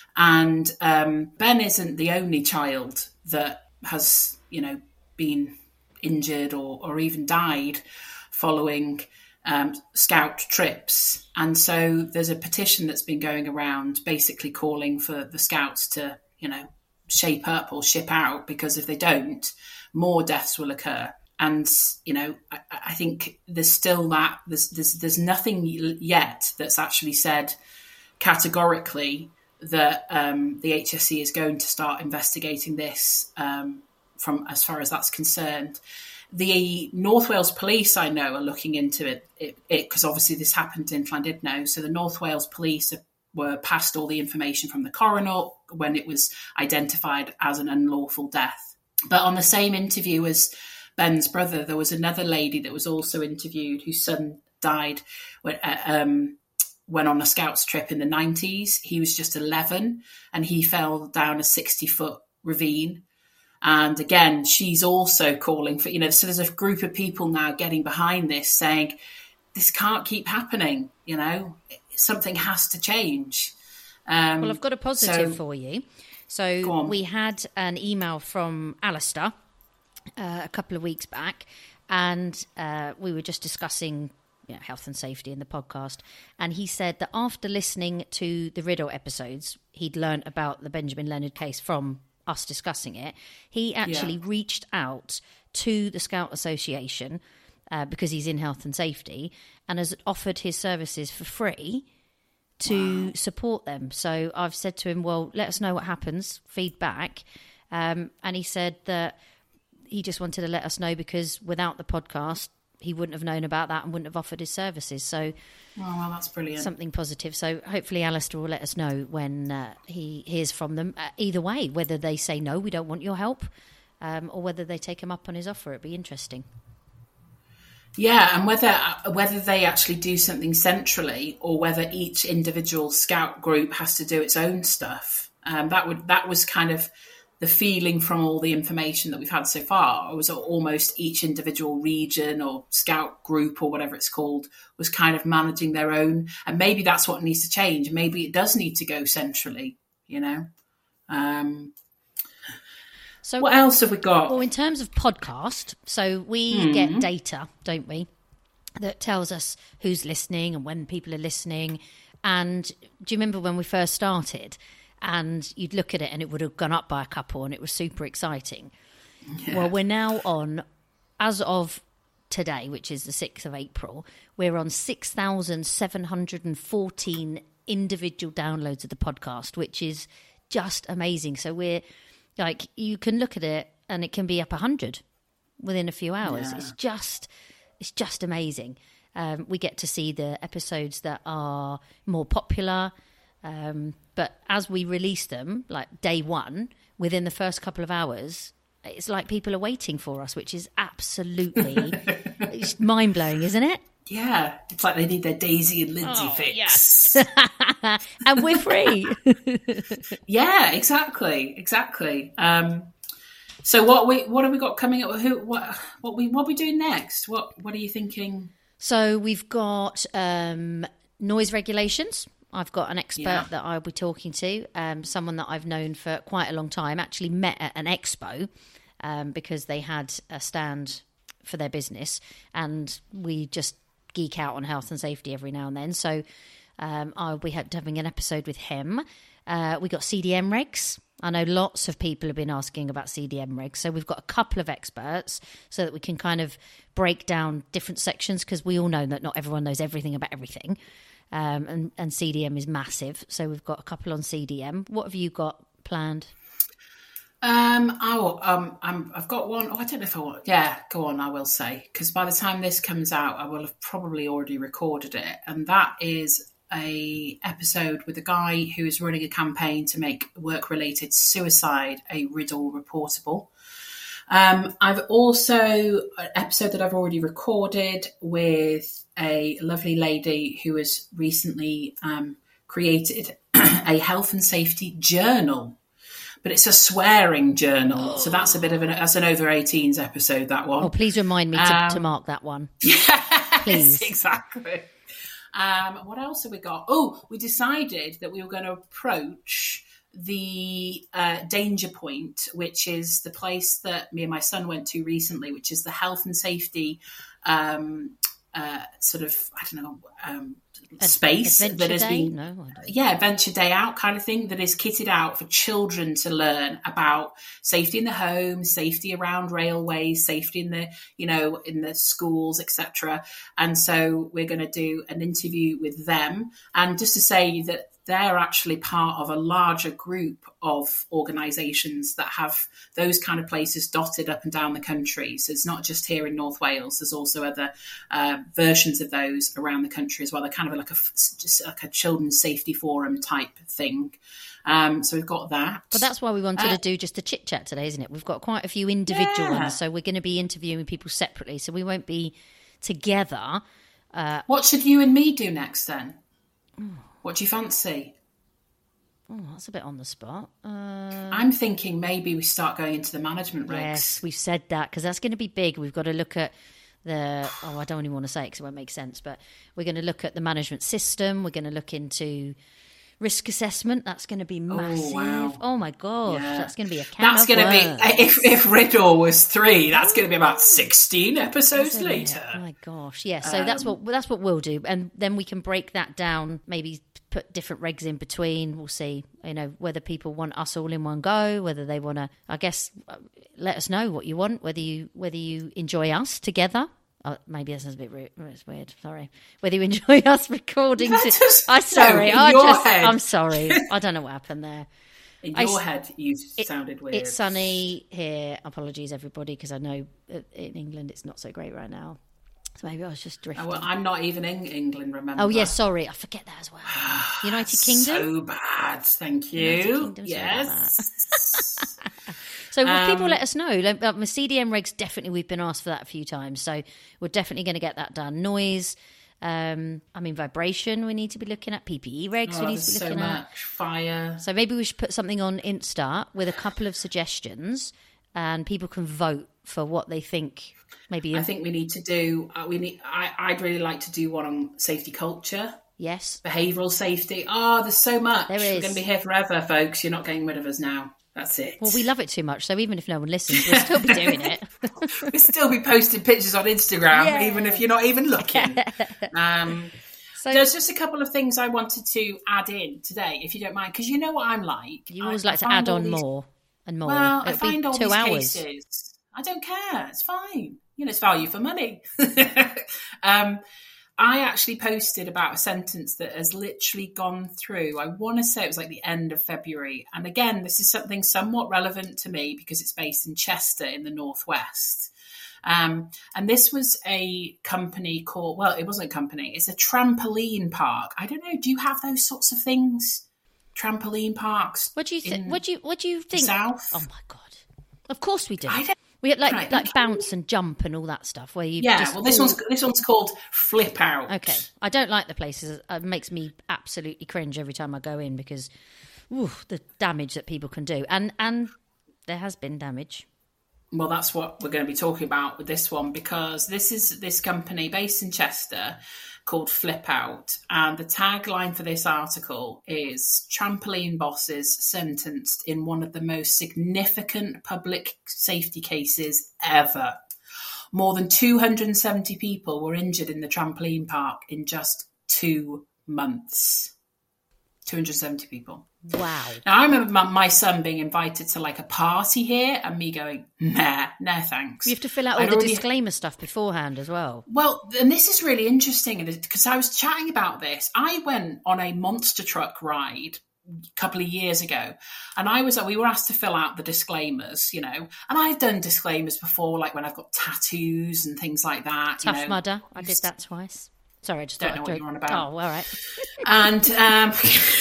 And um, Ben isn't the only child that has, you know, been injured or, or even died following um, scout trips. And so there's a petition that's been going around basically calling for the scouts to, you know, shape up or ship out, because if they don't, more deaths will occur. And, you know, I, I think there's still that, there's, there's, there's nothing yet that's actually said categorically that um, the H S E is going to start investigating this um, from as far as that's concerned. The North Wales Police, I know, are looking into it because obviously this happened in Llandudno. So the North Wales Police have, were passed all the information from the coroner when it was identified as an unlawful death. But on the same interview as Ben's brother, there was another lady that was also interviewed whose son died when, uh, um, went on a scouts trip in the nineties. He was just eleven and he fell down a sixty foot ravine. And again, she's also calling for, you know, so there's a group of people now getting behind this saying, this can't keep happening, you know, something has to change. Um, well, I've got a positive so, for you. So we had an email from Alistair uh, a couple of weeks back, and uh, we were just discussing you know, health and safety in the podcast. And he said that after listening to the Riddle episodes, he'd learnt about the Benjamin Leonard case from us discussing it. He actually yeah. reached out to the Scout Association uh, because he's in health and safety, and has offered his services for free to wow. support them. So I've said to him, well, let us know what happens, feedback. Um, and he said that he just wanted to let us know because without the podcast, he wouldn't have known about that and wouldn't have offered his services. So oh, well, that's brilliant. Something positive. So hopefully Alistair will let us know when uh, he hears from them. Uh, either way, whether they say, no, we don't want your help, um, or whether they take him up on his offer. It'd be interesting. Yeah, and whether whether they actually do something centrally or whether each individual scout group has to do its own stuff. Um, that would that was kind of the feeling from all the information that we've had so far. It was almost each individual region or scout group or whatever it's called was kind of managing their own. And maybe that's what needs to change. Maybe it does need to go centrally, you know. Um, so what else have we got? Well, in terms of podcast, so we mm. get data, don't we, that tells us who's listening and when people are listening. And do you remember when we first started? and you'd look at it and it would have gone up by a couple and it was super exciting. Yeah. Well, we're now on, as of today, which is the sixth of April, we're on six thousand seven hundred fourteen individual downloads of the podcast, which is just amazing. So we're like, you can look at it and it can be up one hundred within a few hours. Yeah. It's just, it's just amazing. Um, we get to see the episodes that are more popular. Um, but as we release them, like day one, within the first couple of hours, it's like people are waiting for us, which is absolutely it's mind-blowing, isn't it? Yeah. It's like they need their Daisy and Lindsay oh, fix. Yes. And we're free. Yeah, exactly. Exactly. Um, so what we what have we got coming up? Who what what we what are we doing next? What what are you thinking? So we've got um, noise regulations. I've got an expert yeah. that I'll be talking to, um, someone that I've known for quite a long time, actually met at an expo um, because they had a stand for their business, and we just geek out on health and safety every now and then. So um, I'll be having an episode with him. Uh, we got C D M regs. I know lots of people have been asking about C D M regs, so we've got a couple of experts so that we can kind of break down different sections, because we all know that not everyone knows everything about everything. Um, and, and C D M is massive. So we've got a couple on C D M. What have you got planned? Um, oh, um, I'm, I've got one. Oh, I don't know if I want. Yeah, go on. I will say, because by the time this comes out, I will have probably already recorded it, and that is a episode with a guy who is running a campaign to make work-related suicide a riddle reportable. Um, I've also an episode that I've already recorded with a lovely lady who has recently um, created a health and safety journal, but it's a swearing journal. So that's a bit of an, that's an over eighteens episode, that one. Oh, please remind me to, um, to mark that one. Yes, please. Exactly. Um, what else have we got? Oh, we decided that we were going to approach the uh, Danger Point, which is the place that me and my son went to recently, which is the health and safety um, uh, sort of, I don't know, um, space Adventure that has day? been, no, yeah, Adventure Day Out kind of thing, that is kitted out for children to learn about safety in the home, safety around railways, safety in the, you know, in the schools, et cetera. And so we're going to do an interview with them. And just to say that they're actually part of a larger group of organisations that have those kind of places dotted up and down the country. So it's not just here in North Wales. There's also other uh, versions of those around the country as well. They're kind of like a just like a children's safety forum type thing. Um, so we've got that. But that's why we wanted uh, to do just a chit chat today, isn't it? We've got quite a few individual yeah. ones, so we're going to be interviewing people separately. So we won't be together. Uh, what should you and me do next then? Mm. What do you fancy? Oh, that's a bit on the spot. Uh, I'm thinking maybe we start going into the management regs. Yes, we've said that because that's going to be big. We've got to look at the, oh, I don't even want to say it because it won't make sense, but we're going to look at the management system. We're going to look into risk assessment. That's going to be massive. Oh, wow. Oh my gosh, yeah. That's going to be a can That's of going to worms. be, if, if Riddle was three, that's going to be about sixteen episodes Isn't later. It? Oh my gosh, yeah. So um, that's what that's what we'll do, and then we can break that down. Maybe put different regs in between. We'll see, you know, whether people want us all in one go, whether they want to. I guess uh, let us know what you want. Whether you whether you enjoy us together. Oh, maybe that sounds a bit rude. It's weird. Sorry. Whether you enjoy us recording, to, I'm sorry. No, I just, head. I'm sorry. I don't know what happened there. In I, your head, you it, sounded weird. It's sunny here. Apologies, everybody, because I know in England it's not so great right now. So maybe I was just drifting. Oh, well, I'm not even in England, remember? Oh, yes, yeah, sorry. I forget that as well. United Kingdom? So bad, thank you. Yes. So will um, people let us know? Like, um, C D M regs, definitely, we've been asked for that a few times. So we're definitely going to get that done. Noise, um, I mean, vibration we need to be looking at. P P E regs oh, we need to be looking so at. Much. Fire. So maybe we should put something on Insta with a couple of suggestions and people can vote for what they think. Maybe I think we need to do, uh, we need. I, I'd really like to do one on safety culture. Yes. Behavioural safety. Oh, there's so much. There is. We're going to be here forever, folks. You're not getting rid of us now. That's it. Well, we love it too much, so even if no one listens, we'll still be doing it. We'll still be posting pictures on Instagram, yeah. even if you're not even looking. um, So there's just a couple of things I wanted to add in today, if you don't mind, because you know what I'm like. You always I, like I to add on these, more and more. Well, It'll I find all two these hours. cases. I don't care. It's fine. You know, it's value for money. um, I actually posted about a sentence that has literally gone through. I want to say it was like the end of February. And again, this is something somewhat relevant to me because it's based in Chester in the Northwest. Um, and this was a company called, well, it wasn't a company. It's a trampoline park. I don't know. Do you have those sorts of things? Trampoline parks? What do you think? What do you, what do you think? South? Oh my God. Of course we do. I don't We had like Right, like okay. bounce and jump and all that stuff where you Yeah, just well, this one's this one's called Flip Out. okay. I don't like the places. It makes me absolutely cringe every time I go in because, ooh, the damage that people can do, and and there has been damage. Well, that's what we're going to be talking about with this one, because this is this company based in Chester called Flip Out, and the tagline for this article is "Trampoline bosses sentenced in one of the most significant public safety cases ever. More than two hundred seventy people were injured in the trampoline park in just two months. two hundred seventy people. Wow. Now, I remember my, my son being invited to like a party here and me going, nah, no thanks. You have to fill out all I'd the already- disclaimer stuff beforehand as well. Well, and this is really interesting because I was chatting about this. I went on a monster truck ride a couple of years ago, and I was we were asked to fill out the disclaimers, you know, and I've done disclaimers before, like when I've got tattoos and things like that. Tough you know. Mudder. I did that twice. Sorry, I just Don't thought know I'd what do you're it. on about. Oh, all right. And um,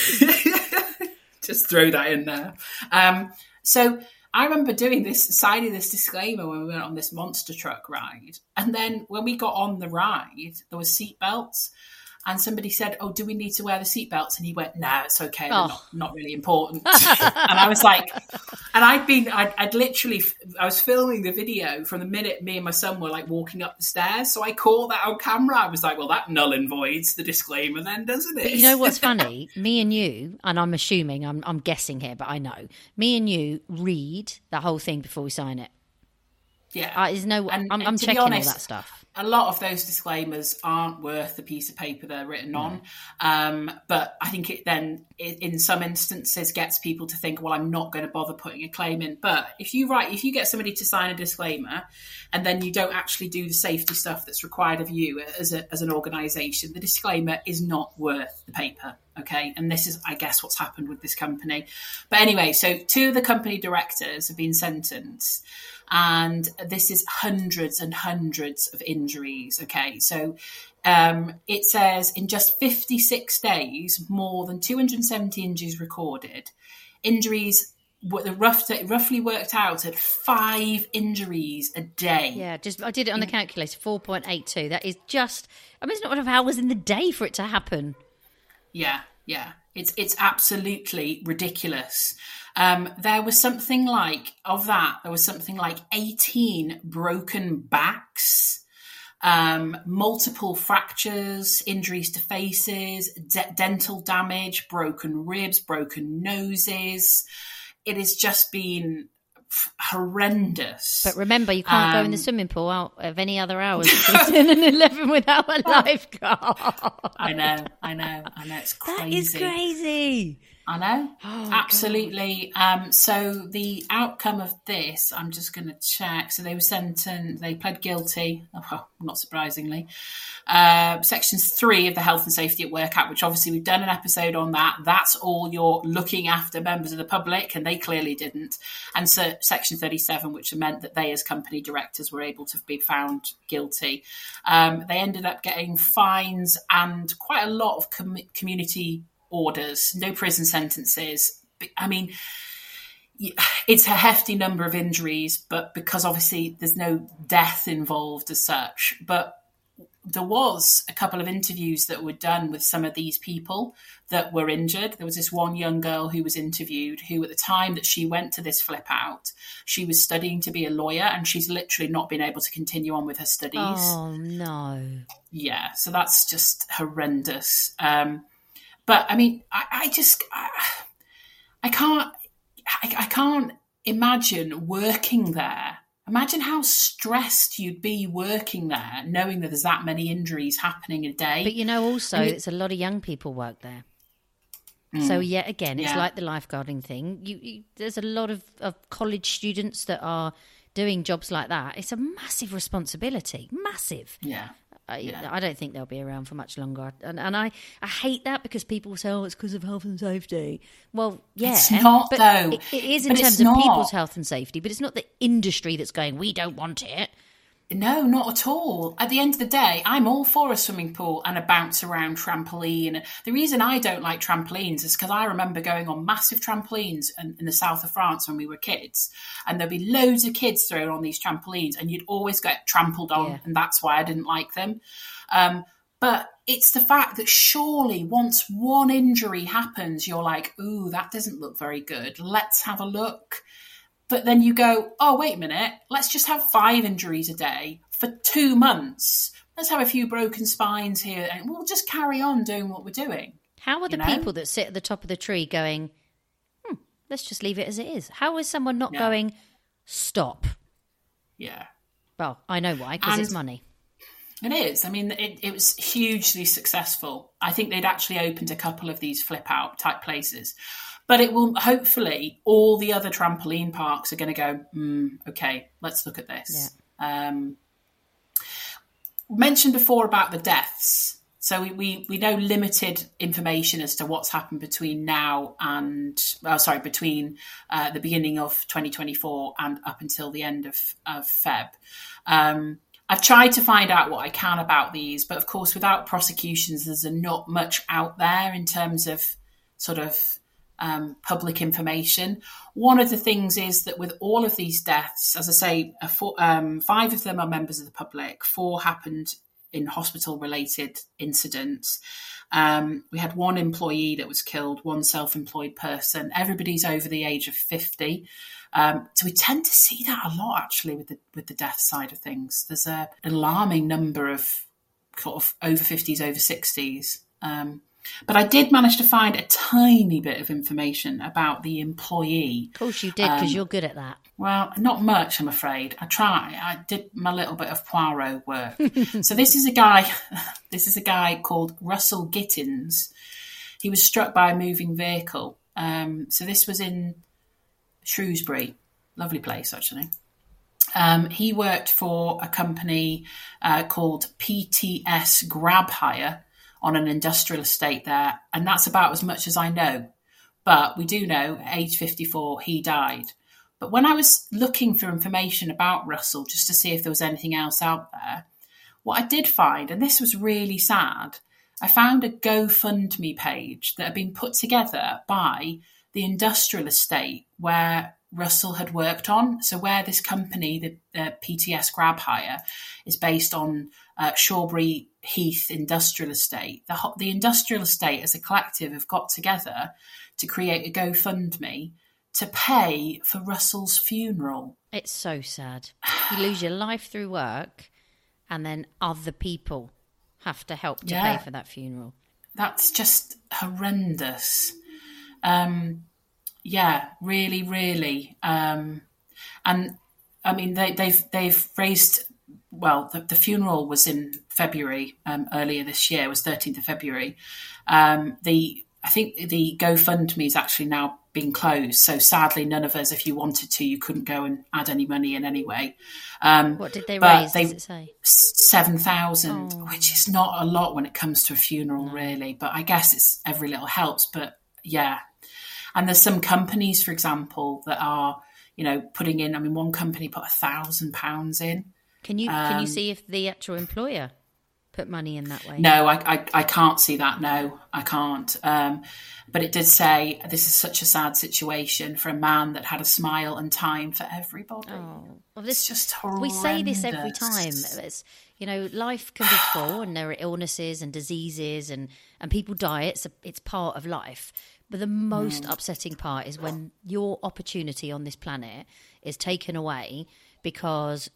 just throw that in there. Um, so I remember doing this, signing this disclaimer when we went on this monster truck ride. And then when we got on the ride, there was seat belts. And somebody said, oh, do we need to wear the seatbelts? And he went, no, it's okay. They're Oh. not, not really important. And I was like, and I'd been, I'd, I'd literally, I was filming the video from the minute me and my son were like walking up the stairs. So I caught that on camera. I was like, well, that null and voids the disclaimer then, doesn't it? But you know what's funny? Me and you, and I'm assuming, I'm, I'm guessing here, but I know. Me and you read the whole thing before we sign it. Yeah. Uh, there's no, And- I'm, and I'm to be checking honest, all that stuff. A lot of those disclaimers aren't worth the piece of paper they're written on. Um, but I think it then, it, in some instances, gets people to think, well, I'm not going to bother putting a claim in. But if you write, if you get somebody to sign a disclaimer and then you don't actually do the safety stuff that's required of you as, a, as an organisation, the disclaimer is not worth the paper. Okay. And this is, I guess, what's happened with this company. But anyway, so two of the company directors have been sentenced. And this is hundreds and hundreds of injuries. Okay, so um, it says in just fifty-six days, more than two hundred seventy injuries recorded. Injuries, what the rough, roughly worked out at five injuries a day. Yeah, just I did it on the calculator, four point eight two. That is just, I mean, it's not enough hours in the day for it to happen. Yeah, yeah. It's it's absolutely ridiculous. Um, there was something like, of that, there was something like eighteen broken backs, um, multiple fractures, injuries to faces, de- dental damage, broken ribs, broken noses. It has just been f- horrendous. But remember, you can't go in the Um, swimming pool out of any other hours between ten and eleven without a lifeguard. I know, I know, I know. It's crazy. That is crazy. I know. Oh, Absolutely. Um, so the outcome of this, I'm just going to check. So they were sentenced, they pled guilty, oh, not surprisingly. Uh, Section three of the Health and Safety at Work Act, which obviously we've done an episode on that. That's all you're looking after members of the public, and they clearly didn't. And so Section thirty-seven, which meant that they as company directors were able to be found guilty. Um, they ended up getting fines and quite a lot of com- community orders, no prison sentences. I mean, it's a hefty number of injuries, but because obviously there's no death involved as such. But there was a couple of interviews that were done with some of these people that were injured. There was this one young girl who was interviewed who, at the time that she went to this Flip Out, she was studying to be a lawyer, and she's literally not been able to continue on with her studies. Oh, no. Yeah, so that's just horrendous. Um, But I mean, I, I just, I, I can't, I, I can't imagine working there. Imagine how stressed you'd be working there, knowing that there's that many injuries happening a day. But you know, also, it, it's a lot of young people work there. Mm, so yet again, it's yeah. like the lifeguarding thing. You, you, there's a lot of, of college students that are doing jobs like that. It's a massive responsibility, massive. Yeah. I, yeah. I don't think they'll be around for much longer. And, and I, I hate that because people say, oh, it's because of health and safety. Well, yeah. It's not, but though. It, it is in but terms of people's health and safety, but it's not the industry that's going, we don't want it. No, not at all. At the end of the day, I'm all for a swimming pool and a bounce around trampoline. The reason I don't like trampolines is because I remember going on massive trampolines in, in the south of France when we were kids, and there'd be loads of kids thrown on these trampolines, and you'd always get trampled on, yeah. and that's why I didn't like them. Um, but it's the fact that surely once one injury happens, you're like, ooh, that doesn't look very good. Let's have a look. But then you go, oh, wait a minute, let's just have five injuries a day for two months. Let's have a few broken spines here, and we'll just carry on doing what we're doing. How are the you know? people that sit at the top of the tree going, hmm, let's just leave it as it is? How is someone not yeah. going, stop? Yeah. Well, I know why, because it's money. It is. I mean, it, it was hugely successful. I think they'd actually opened a couple of these flip-out type places. But it will, hopefully, all the other trampoline parks are going to go, mm, okay, let's look at this. Yeah. Um, mentioned before about the deaths. So we, we, we know limited information as to what's happened between now and, oh, sorry, between uh, the beginning of twenty twenty-four and up until the end of, of Feb. Um, I've tried to find out what I can about these, but of course, without prosecutions, there's not much out there in terms of sort of Um, public information. One of the things is that with all of these deaths, as I say, a four, um, five of them are members of the public, four happened in hospital-related incidents. Um, we had one employee that was killed, one self-employed person. Everybody's over the age of fifty. Um, so we tend to see that a lot, actually, with the with the death side of things. There's a, an alarming number of sort of over fifties, over sixties. Um, But I did manage to find a tiny bit of information about the employee. Of course you did, because um, you're good at that. Well, not much, I'm afraid. I try. I did my little bit of Poirot work. So this is a guy, this is a guy called Russell Gittins. He was struck by a moving vehicle. Um, so this was in Shrewsbury. Lovely place, actually. Um, he worked for a company uh, called P T S Grab Hire on an industrial estate there. And that's about as much as I know. But we do know, at age fifty-four, he died. But when I was looking through information about Russell, just to see if there was anything else out there, what I did find, and this was really sad, I found a GoFundMe page that had been put together by the industrial estate where Russell had worked on. So where this company, the uh, P T S Grab Hire, is based on uh, Shawbury Heath Industrial Estate. The, the industrial estate as a collective have got together to create a GoFundMe to pay for Russell's funeral. It's so sad. You lose your life through work, and then other people have to help to yeah. pay for that funeral. That's just horrendous. Um, yeah, really, really. Um, and I mean, they, they've they've raised. Well, the, the funeral was in February um, earlier this year. It was thirteenth of February. Um, the I think the GoFundMe is actually now being closed. So sadly, none of us, if you wanted to, you couldn't go and add any money in any way. Um, what did they raise? They, does it say seven thousand, oh. which is not a lot when it comes to a funeral, no. really. But I guess it's every little helps. But yeah, and there's some companies, for example, that are you know putting in. I mean, one company put a thousand pounds in. Can you um, can you see if the actual employer put money in that way? No, I, I, I can't see that. No, I can't. Um, but it did say this is such a sad situation for a man that had a smile and time for everybody. Oh, well, this, it's just horrendous. We say this every time. It's, you know, life can be full, and there are illnesses and diseases, and, and people die. It's a, it's part of life. But the most mm. upsetting part is when your opportunity on this planet is taken away because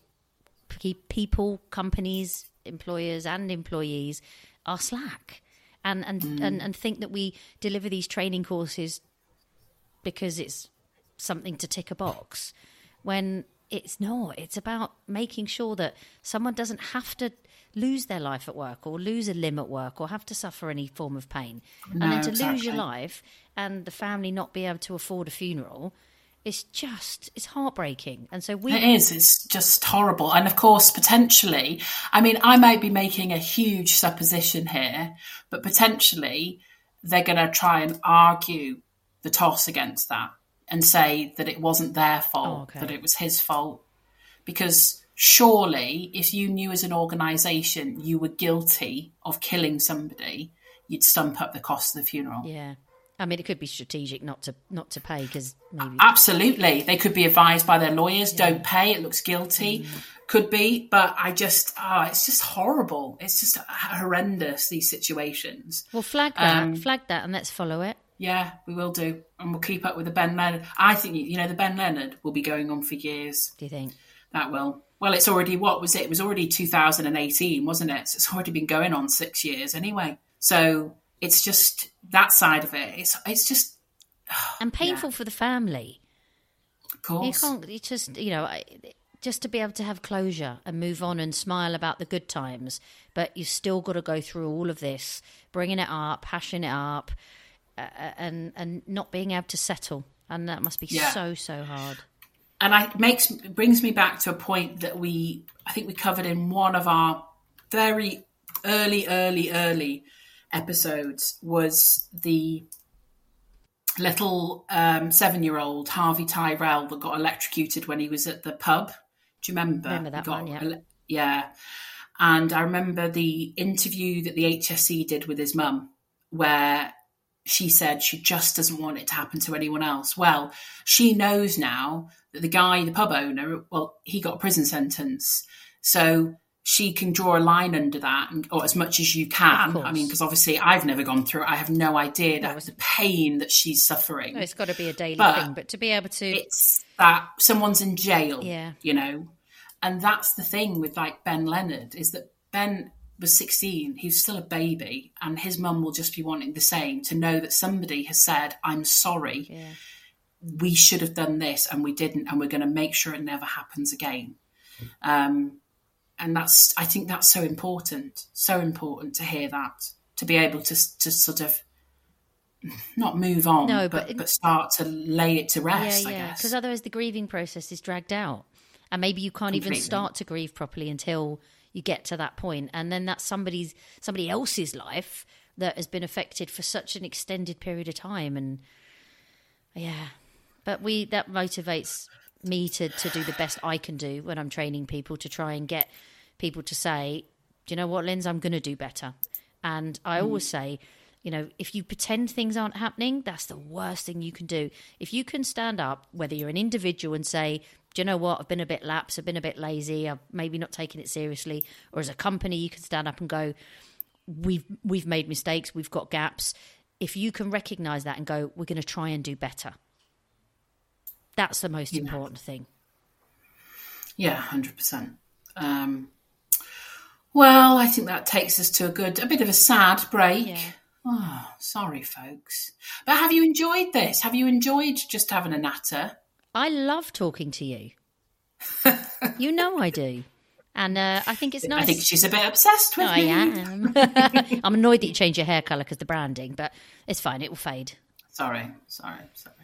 people, companies, employers and employees are slack and and, mm. and and think that we deliver these training courses because it's something to tick a box, when it's not. It's about making sure that someone doesn't have to lose their life at work or lose a limb at work or have to suffer any form of pain. No, and then to exactly. lose your life and the family not be able to afford a funeral, it's just, it's heartbreaking. And so we... It is. It's just horrible. And of course, potentially, I mean, I might be making a huge supposition here, but potentially they're going to try and argue the toss against that and say that it wasn't their fault, Oh, okay. that it was his fault. Because surely, if you knew as an organisation you were guilty of killing somebody, you'd stump up the cost of the funeral. Yeah. I mean, it could be strategic not to not to pay because maybe... Absolutely. They could be advised by their lawyers, yeah. don't pay, it looks guilty. Mm. Could be, but I just, ah, oh, it's just horrible. It's just horrendous, these situations. Well, flag that, um, flag that and let's follow it. Yeah, we will do. And we'll keep up with the Ben Leonard. I think, you know, the Ben Leonard will be going on for years. Do you think? That will. Well, it's already, what was it? It was already two thousand eighteen, wasn't it? So it's already been going on six years anyway. So it's just that side of it. It's it's just... Oh, and painful yeah. for the family. Of course. You can't, it's just, you know, just to be able to have closure and move on and smile about the good times. But you've still got to go through all of this, bringing it up, hashing it up, uh, and, and not being able to settle. And that must be yeah. so, so hard. And I makes brings me back to a point that we, I think we covered in one of our very early, early, early episodes, was the little um, seven-year-old Harvey Tyrell that got electrocuted when he was at the pub. Do you remember? Remember that got, one, yeah. ele- yeah. And I remember the interview that the H S C did with his mum, where she said she just doesn't want it to happen to anyone else. Well, she knows now that the guy, the pub owner, well, he got a prison sentence. So she can draw a line under that, and, or as much as you can. I mean, because obviously I've never gone through it. I have no idea that was the pain that she's suffering. No, it's got to be a daily but thing, but to be able to... It's that someone's in jail, yeah. you know. And that's the thing with, like, Ben Leonard, is that Ben was sixteen, he was still a baby, and his mum will just be wanting the same, to know that somebody has said, I'm sorry, yeah. we should have done this and we didn't, and we're going to make sure it never happens again. Um, and that's, I think that's so important, so important to hear that, to be able to to sort of not move on, no, but, but, but start to lay it to rest, yeah, yeah. I guess. Because otherwise the grieving process is dragged out. And maybe you can't Completely. even start to grieve properly until you get to that point. And then that's somebody's somebody else's life that has been affected for such an extended period of time. And yeah, but we that motivates me to, to do the best I can do when I'm training people, to try and get people to say, do you know what, Linz, I'm going to do better. And I mm. always say, you know, if you pretend things aren't happening, that's the worst thing you can do. If you can stand up, whether you're an individual, and say, do you know what, I've been a bit lax, I've been a bit lazy, I've maybe not taken it seriously. Or as a company, you can stand up and go, we've we've made mistakes, we've got gaps. If you can recognise that and go, we're going to try and do better. That's the most yeah. important thing. Yeah, one hundred percent. Um, well, I think that takes us to a good, a bit of a sad break. Yeah. Oh, sorry, folks. But have you enjoyed this? Have you enjoyed just having a natter? I love talking to you. You know I do. And uh, I think it's nice. I think she's a bit obsessed with no, me. I am. I'm annoyed that you changed your hair colour because the branding, but it's fine. It will fade. Sorry, sorry, sorry.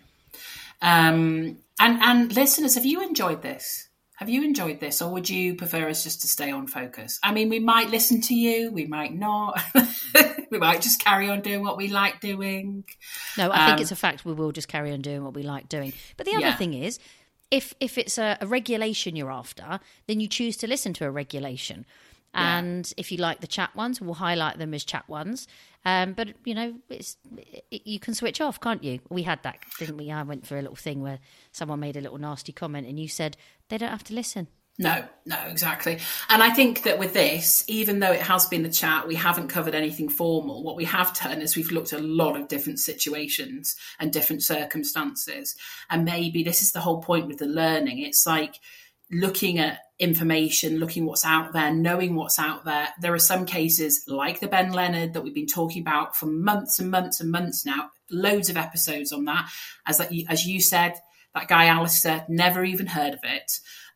Um, and, and listeners, have you enjoyed this? Have you enjoyed this, or would you prefer us just to stay on focus? I mean, we might listen to you, we might not. We might just carry on doing what we like doing. No, I um, think it's a fact we will just carry on doing what we like doing. But the other yeah. thing is, if if it's a, a regulation you're after, then you choose to listen to a regulation. And yeah. if you like the chat ones, we'll highlight them as chat ones. Um, but, you know, it's it, you can switch off, can't you? We had that, didn't we? I went for a little thing where someone made a little nasty comment and you said they don't have to listen. No, no, exactly. And I think that with this, even though it has been a chat, we haven't covered anything formal. What we have done is we've looked at a lot of different situations and different circumstances. And maybe this is the whole point with the learning. It's like looking at information, looking what's out there, knowing what's out there. There are some cases like the Ben Leonard that we've been talking about for months and months and months now, loads of episodes on that. As that, as you said, that guy Alistair, never even heard of it.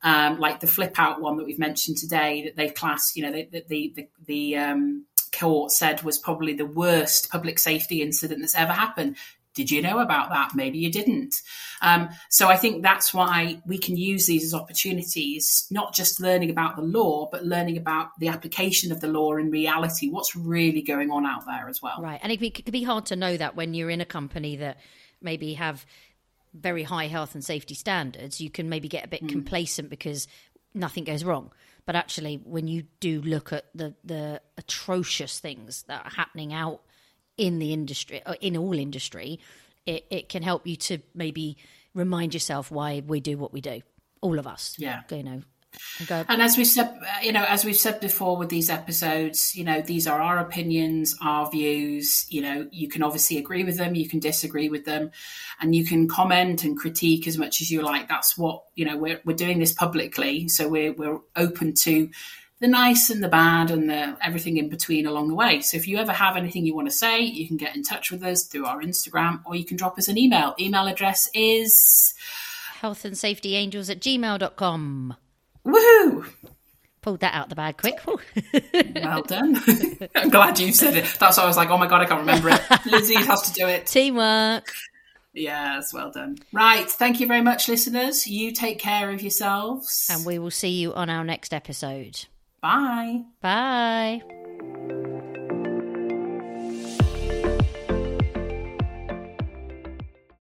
um, like the flip out one that we've mentioned today, that they class, you know, the the the, the um, court said was probably the worst public safety incident that's ever happened. Did you know about that? Maybe you didn't. Um, so I think that's why we can use these as opportunities, not just learning about the law, but learning about the application of the law in reality, what's really going on out there as well. Right. And it could be hard to know that when you're in a company that maybe have very high health and safety standards. You can maybe get a bit mm. complacent because nothing goes wrong. But actually, when you do look at the, the atrocious things that are happening out in the industry, or in all industry, it, it can help you to maybe remind yourself why we do what we do, all of us. Yeah, you know. And, go, and as we've said, you know, as we've said before with these episodes, you know, these are our opinions, our views. You know, you can obviously agree with them, you can disagree with them, and you can comment and critique as much as you like. That's what, you know, we're we're doing this publicly, so we're we're open to the nice and the bad and the everything in between along the way. So if you ever have anything you want to say, you can get in touch with us through our Instagram, or you can drop us an email. Email address is health and safety angels at gmail dot com. Woohoo! Pulled that out the bag quick. Well done. I'm glad you said it. That's why I was like, oh my God, I can't remember it. Lizzie has to do it. Teamwork. Yes, well done. Right. Thank you very much, listeners. You take care of yourselves. And we will see you on our next episode. Bye. Bye.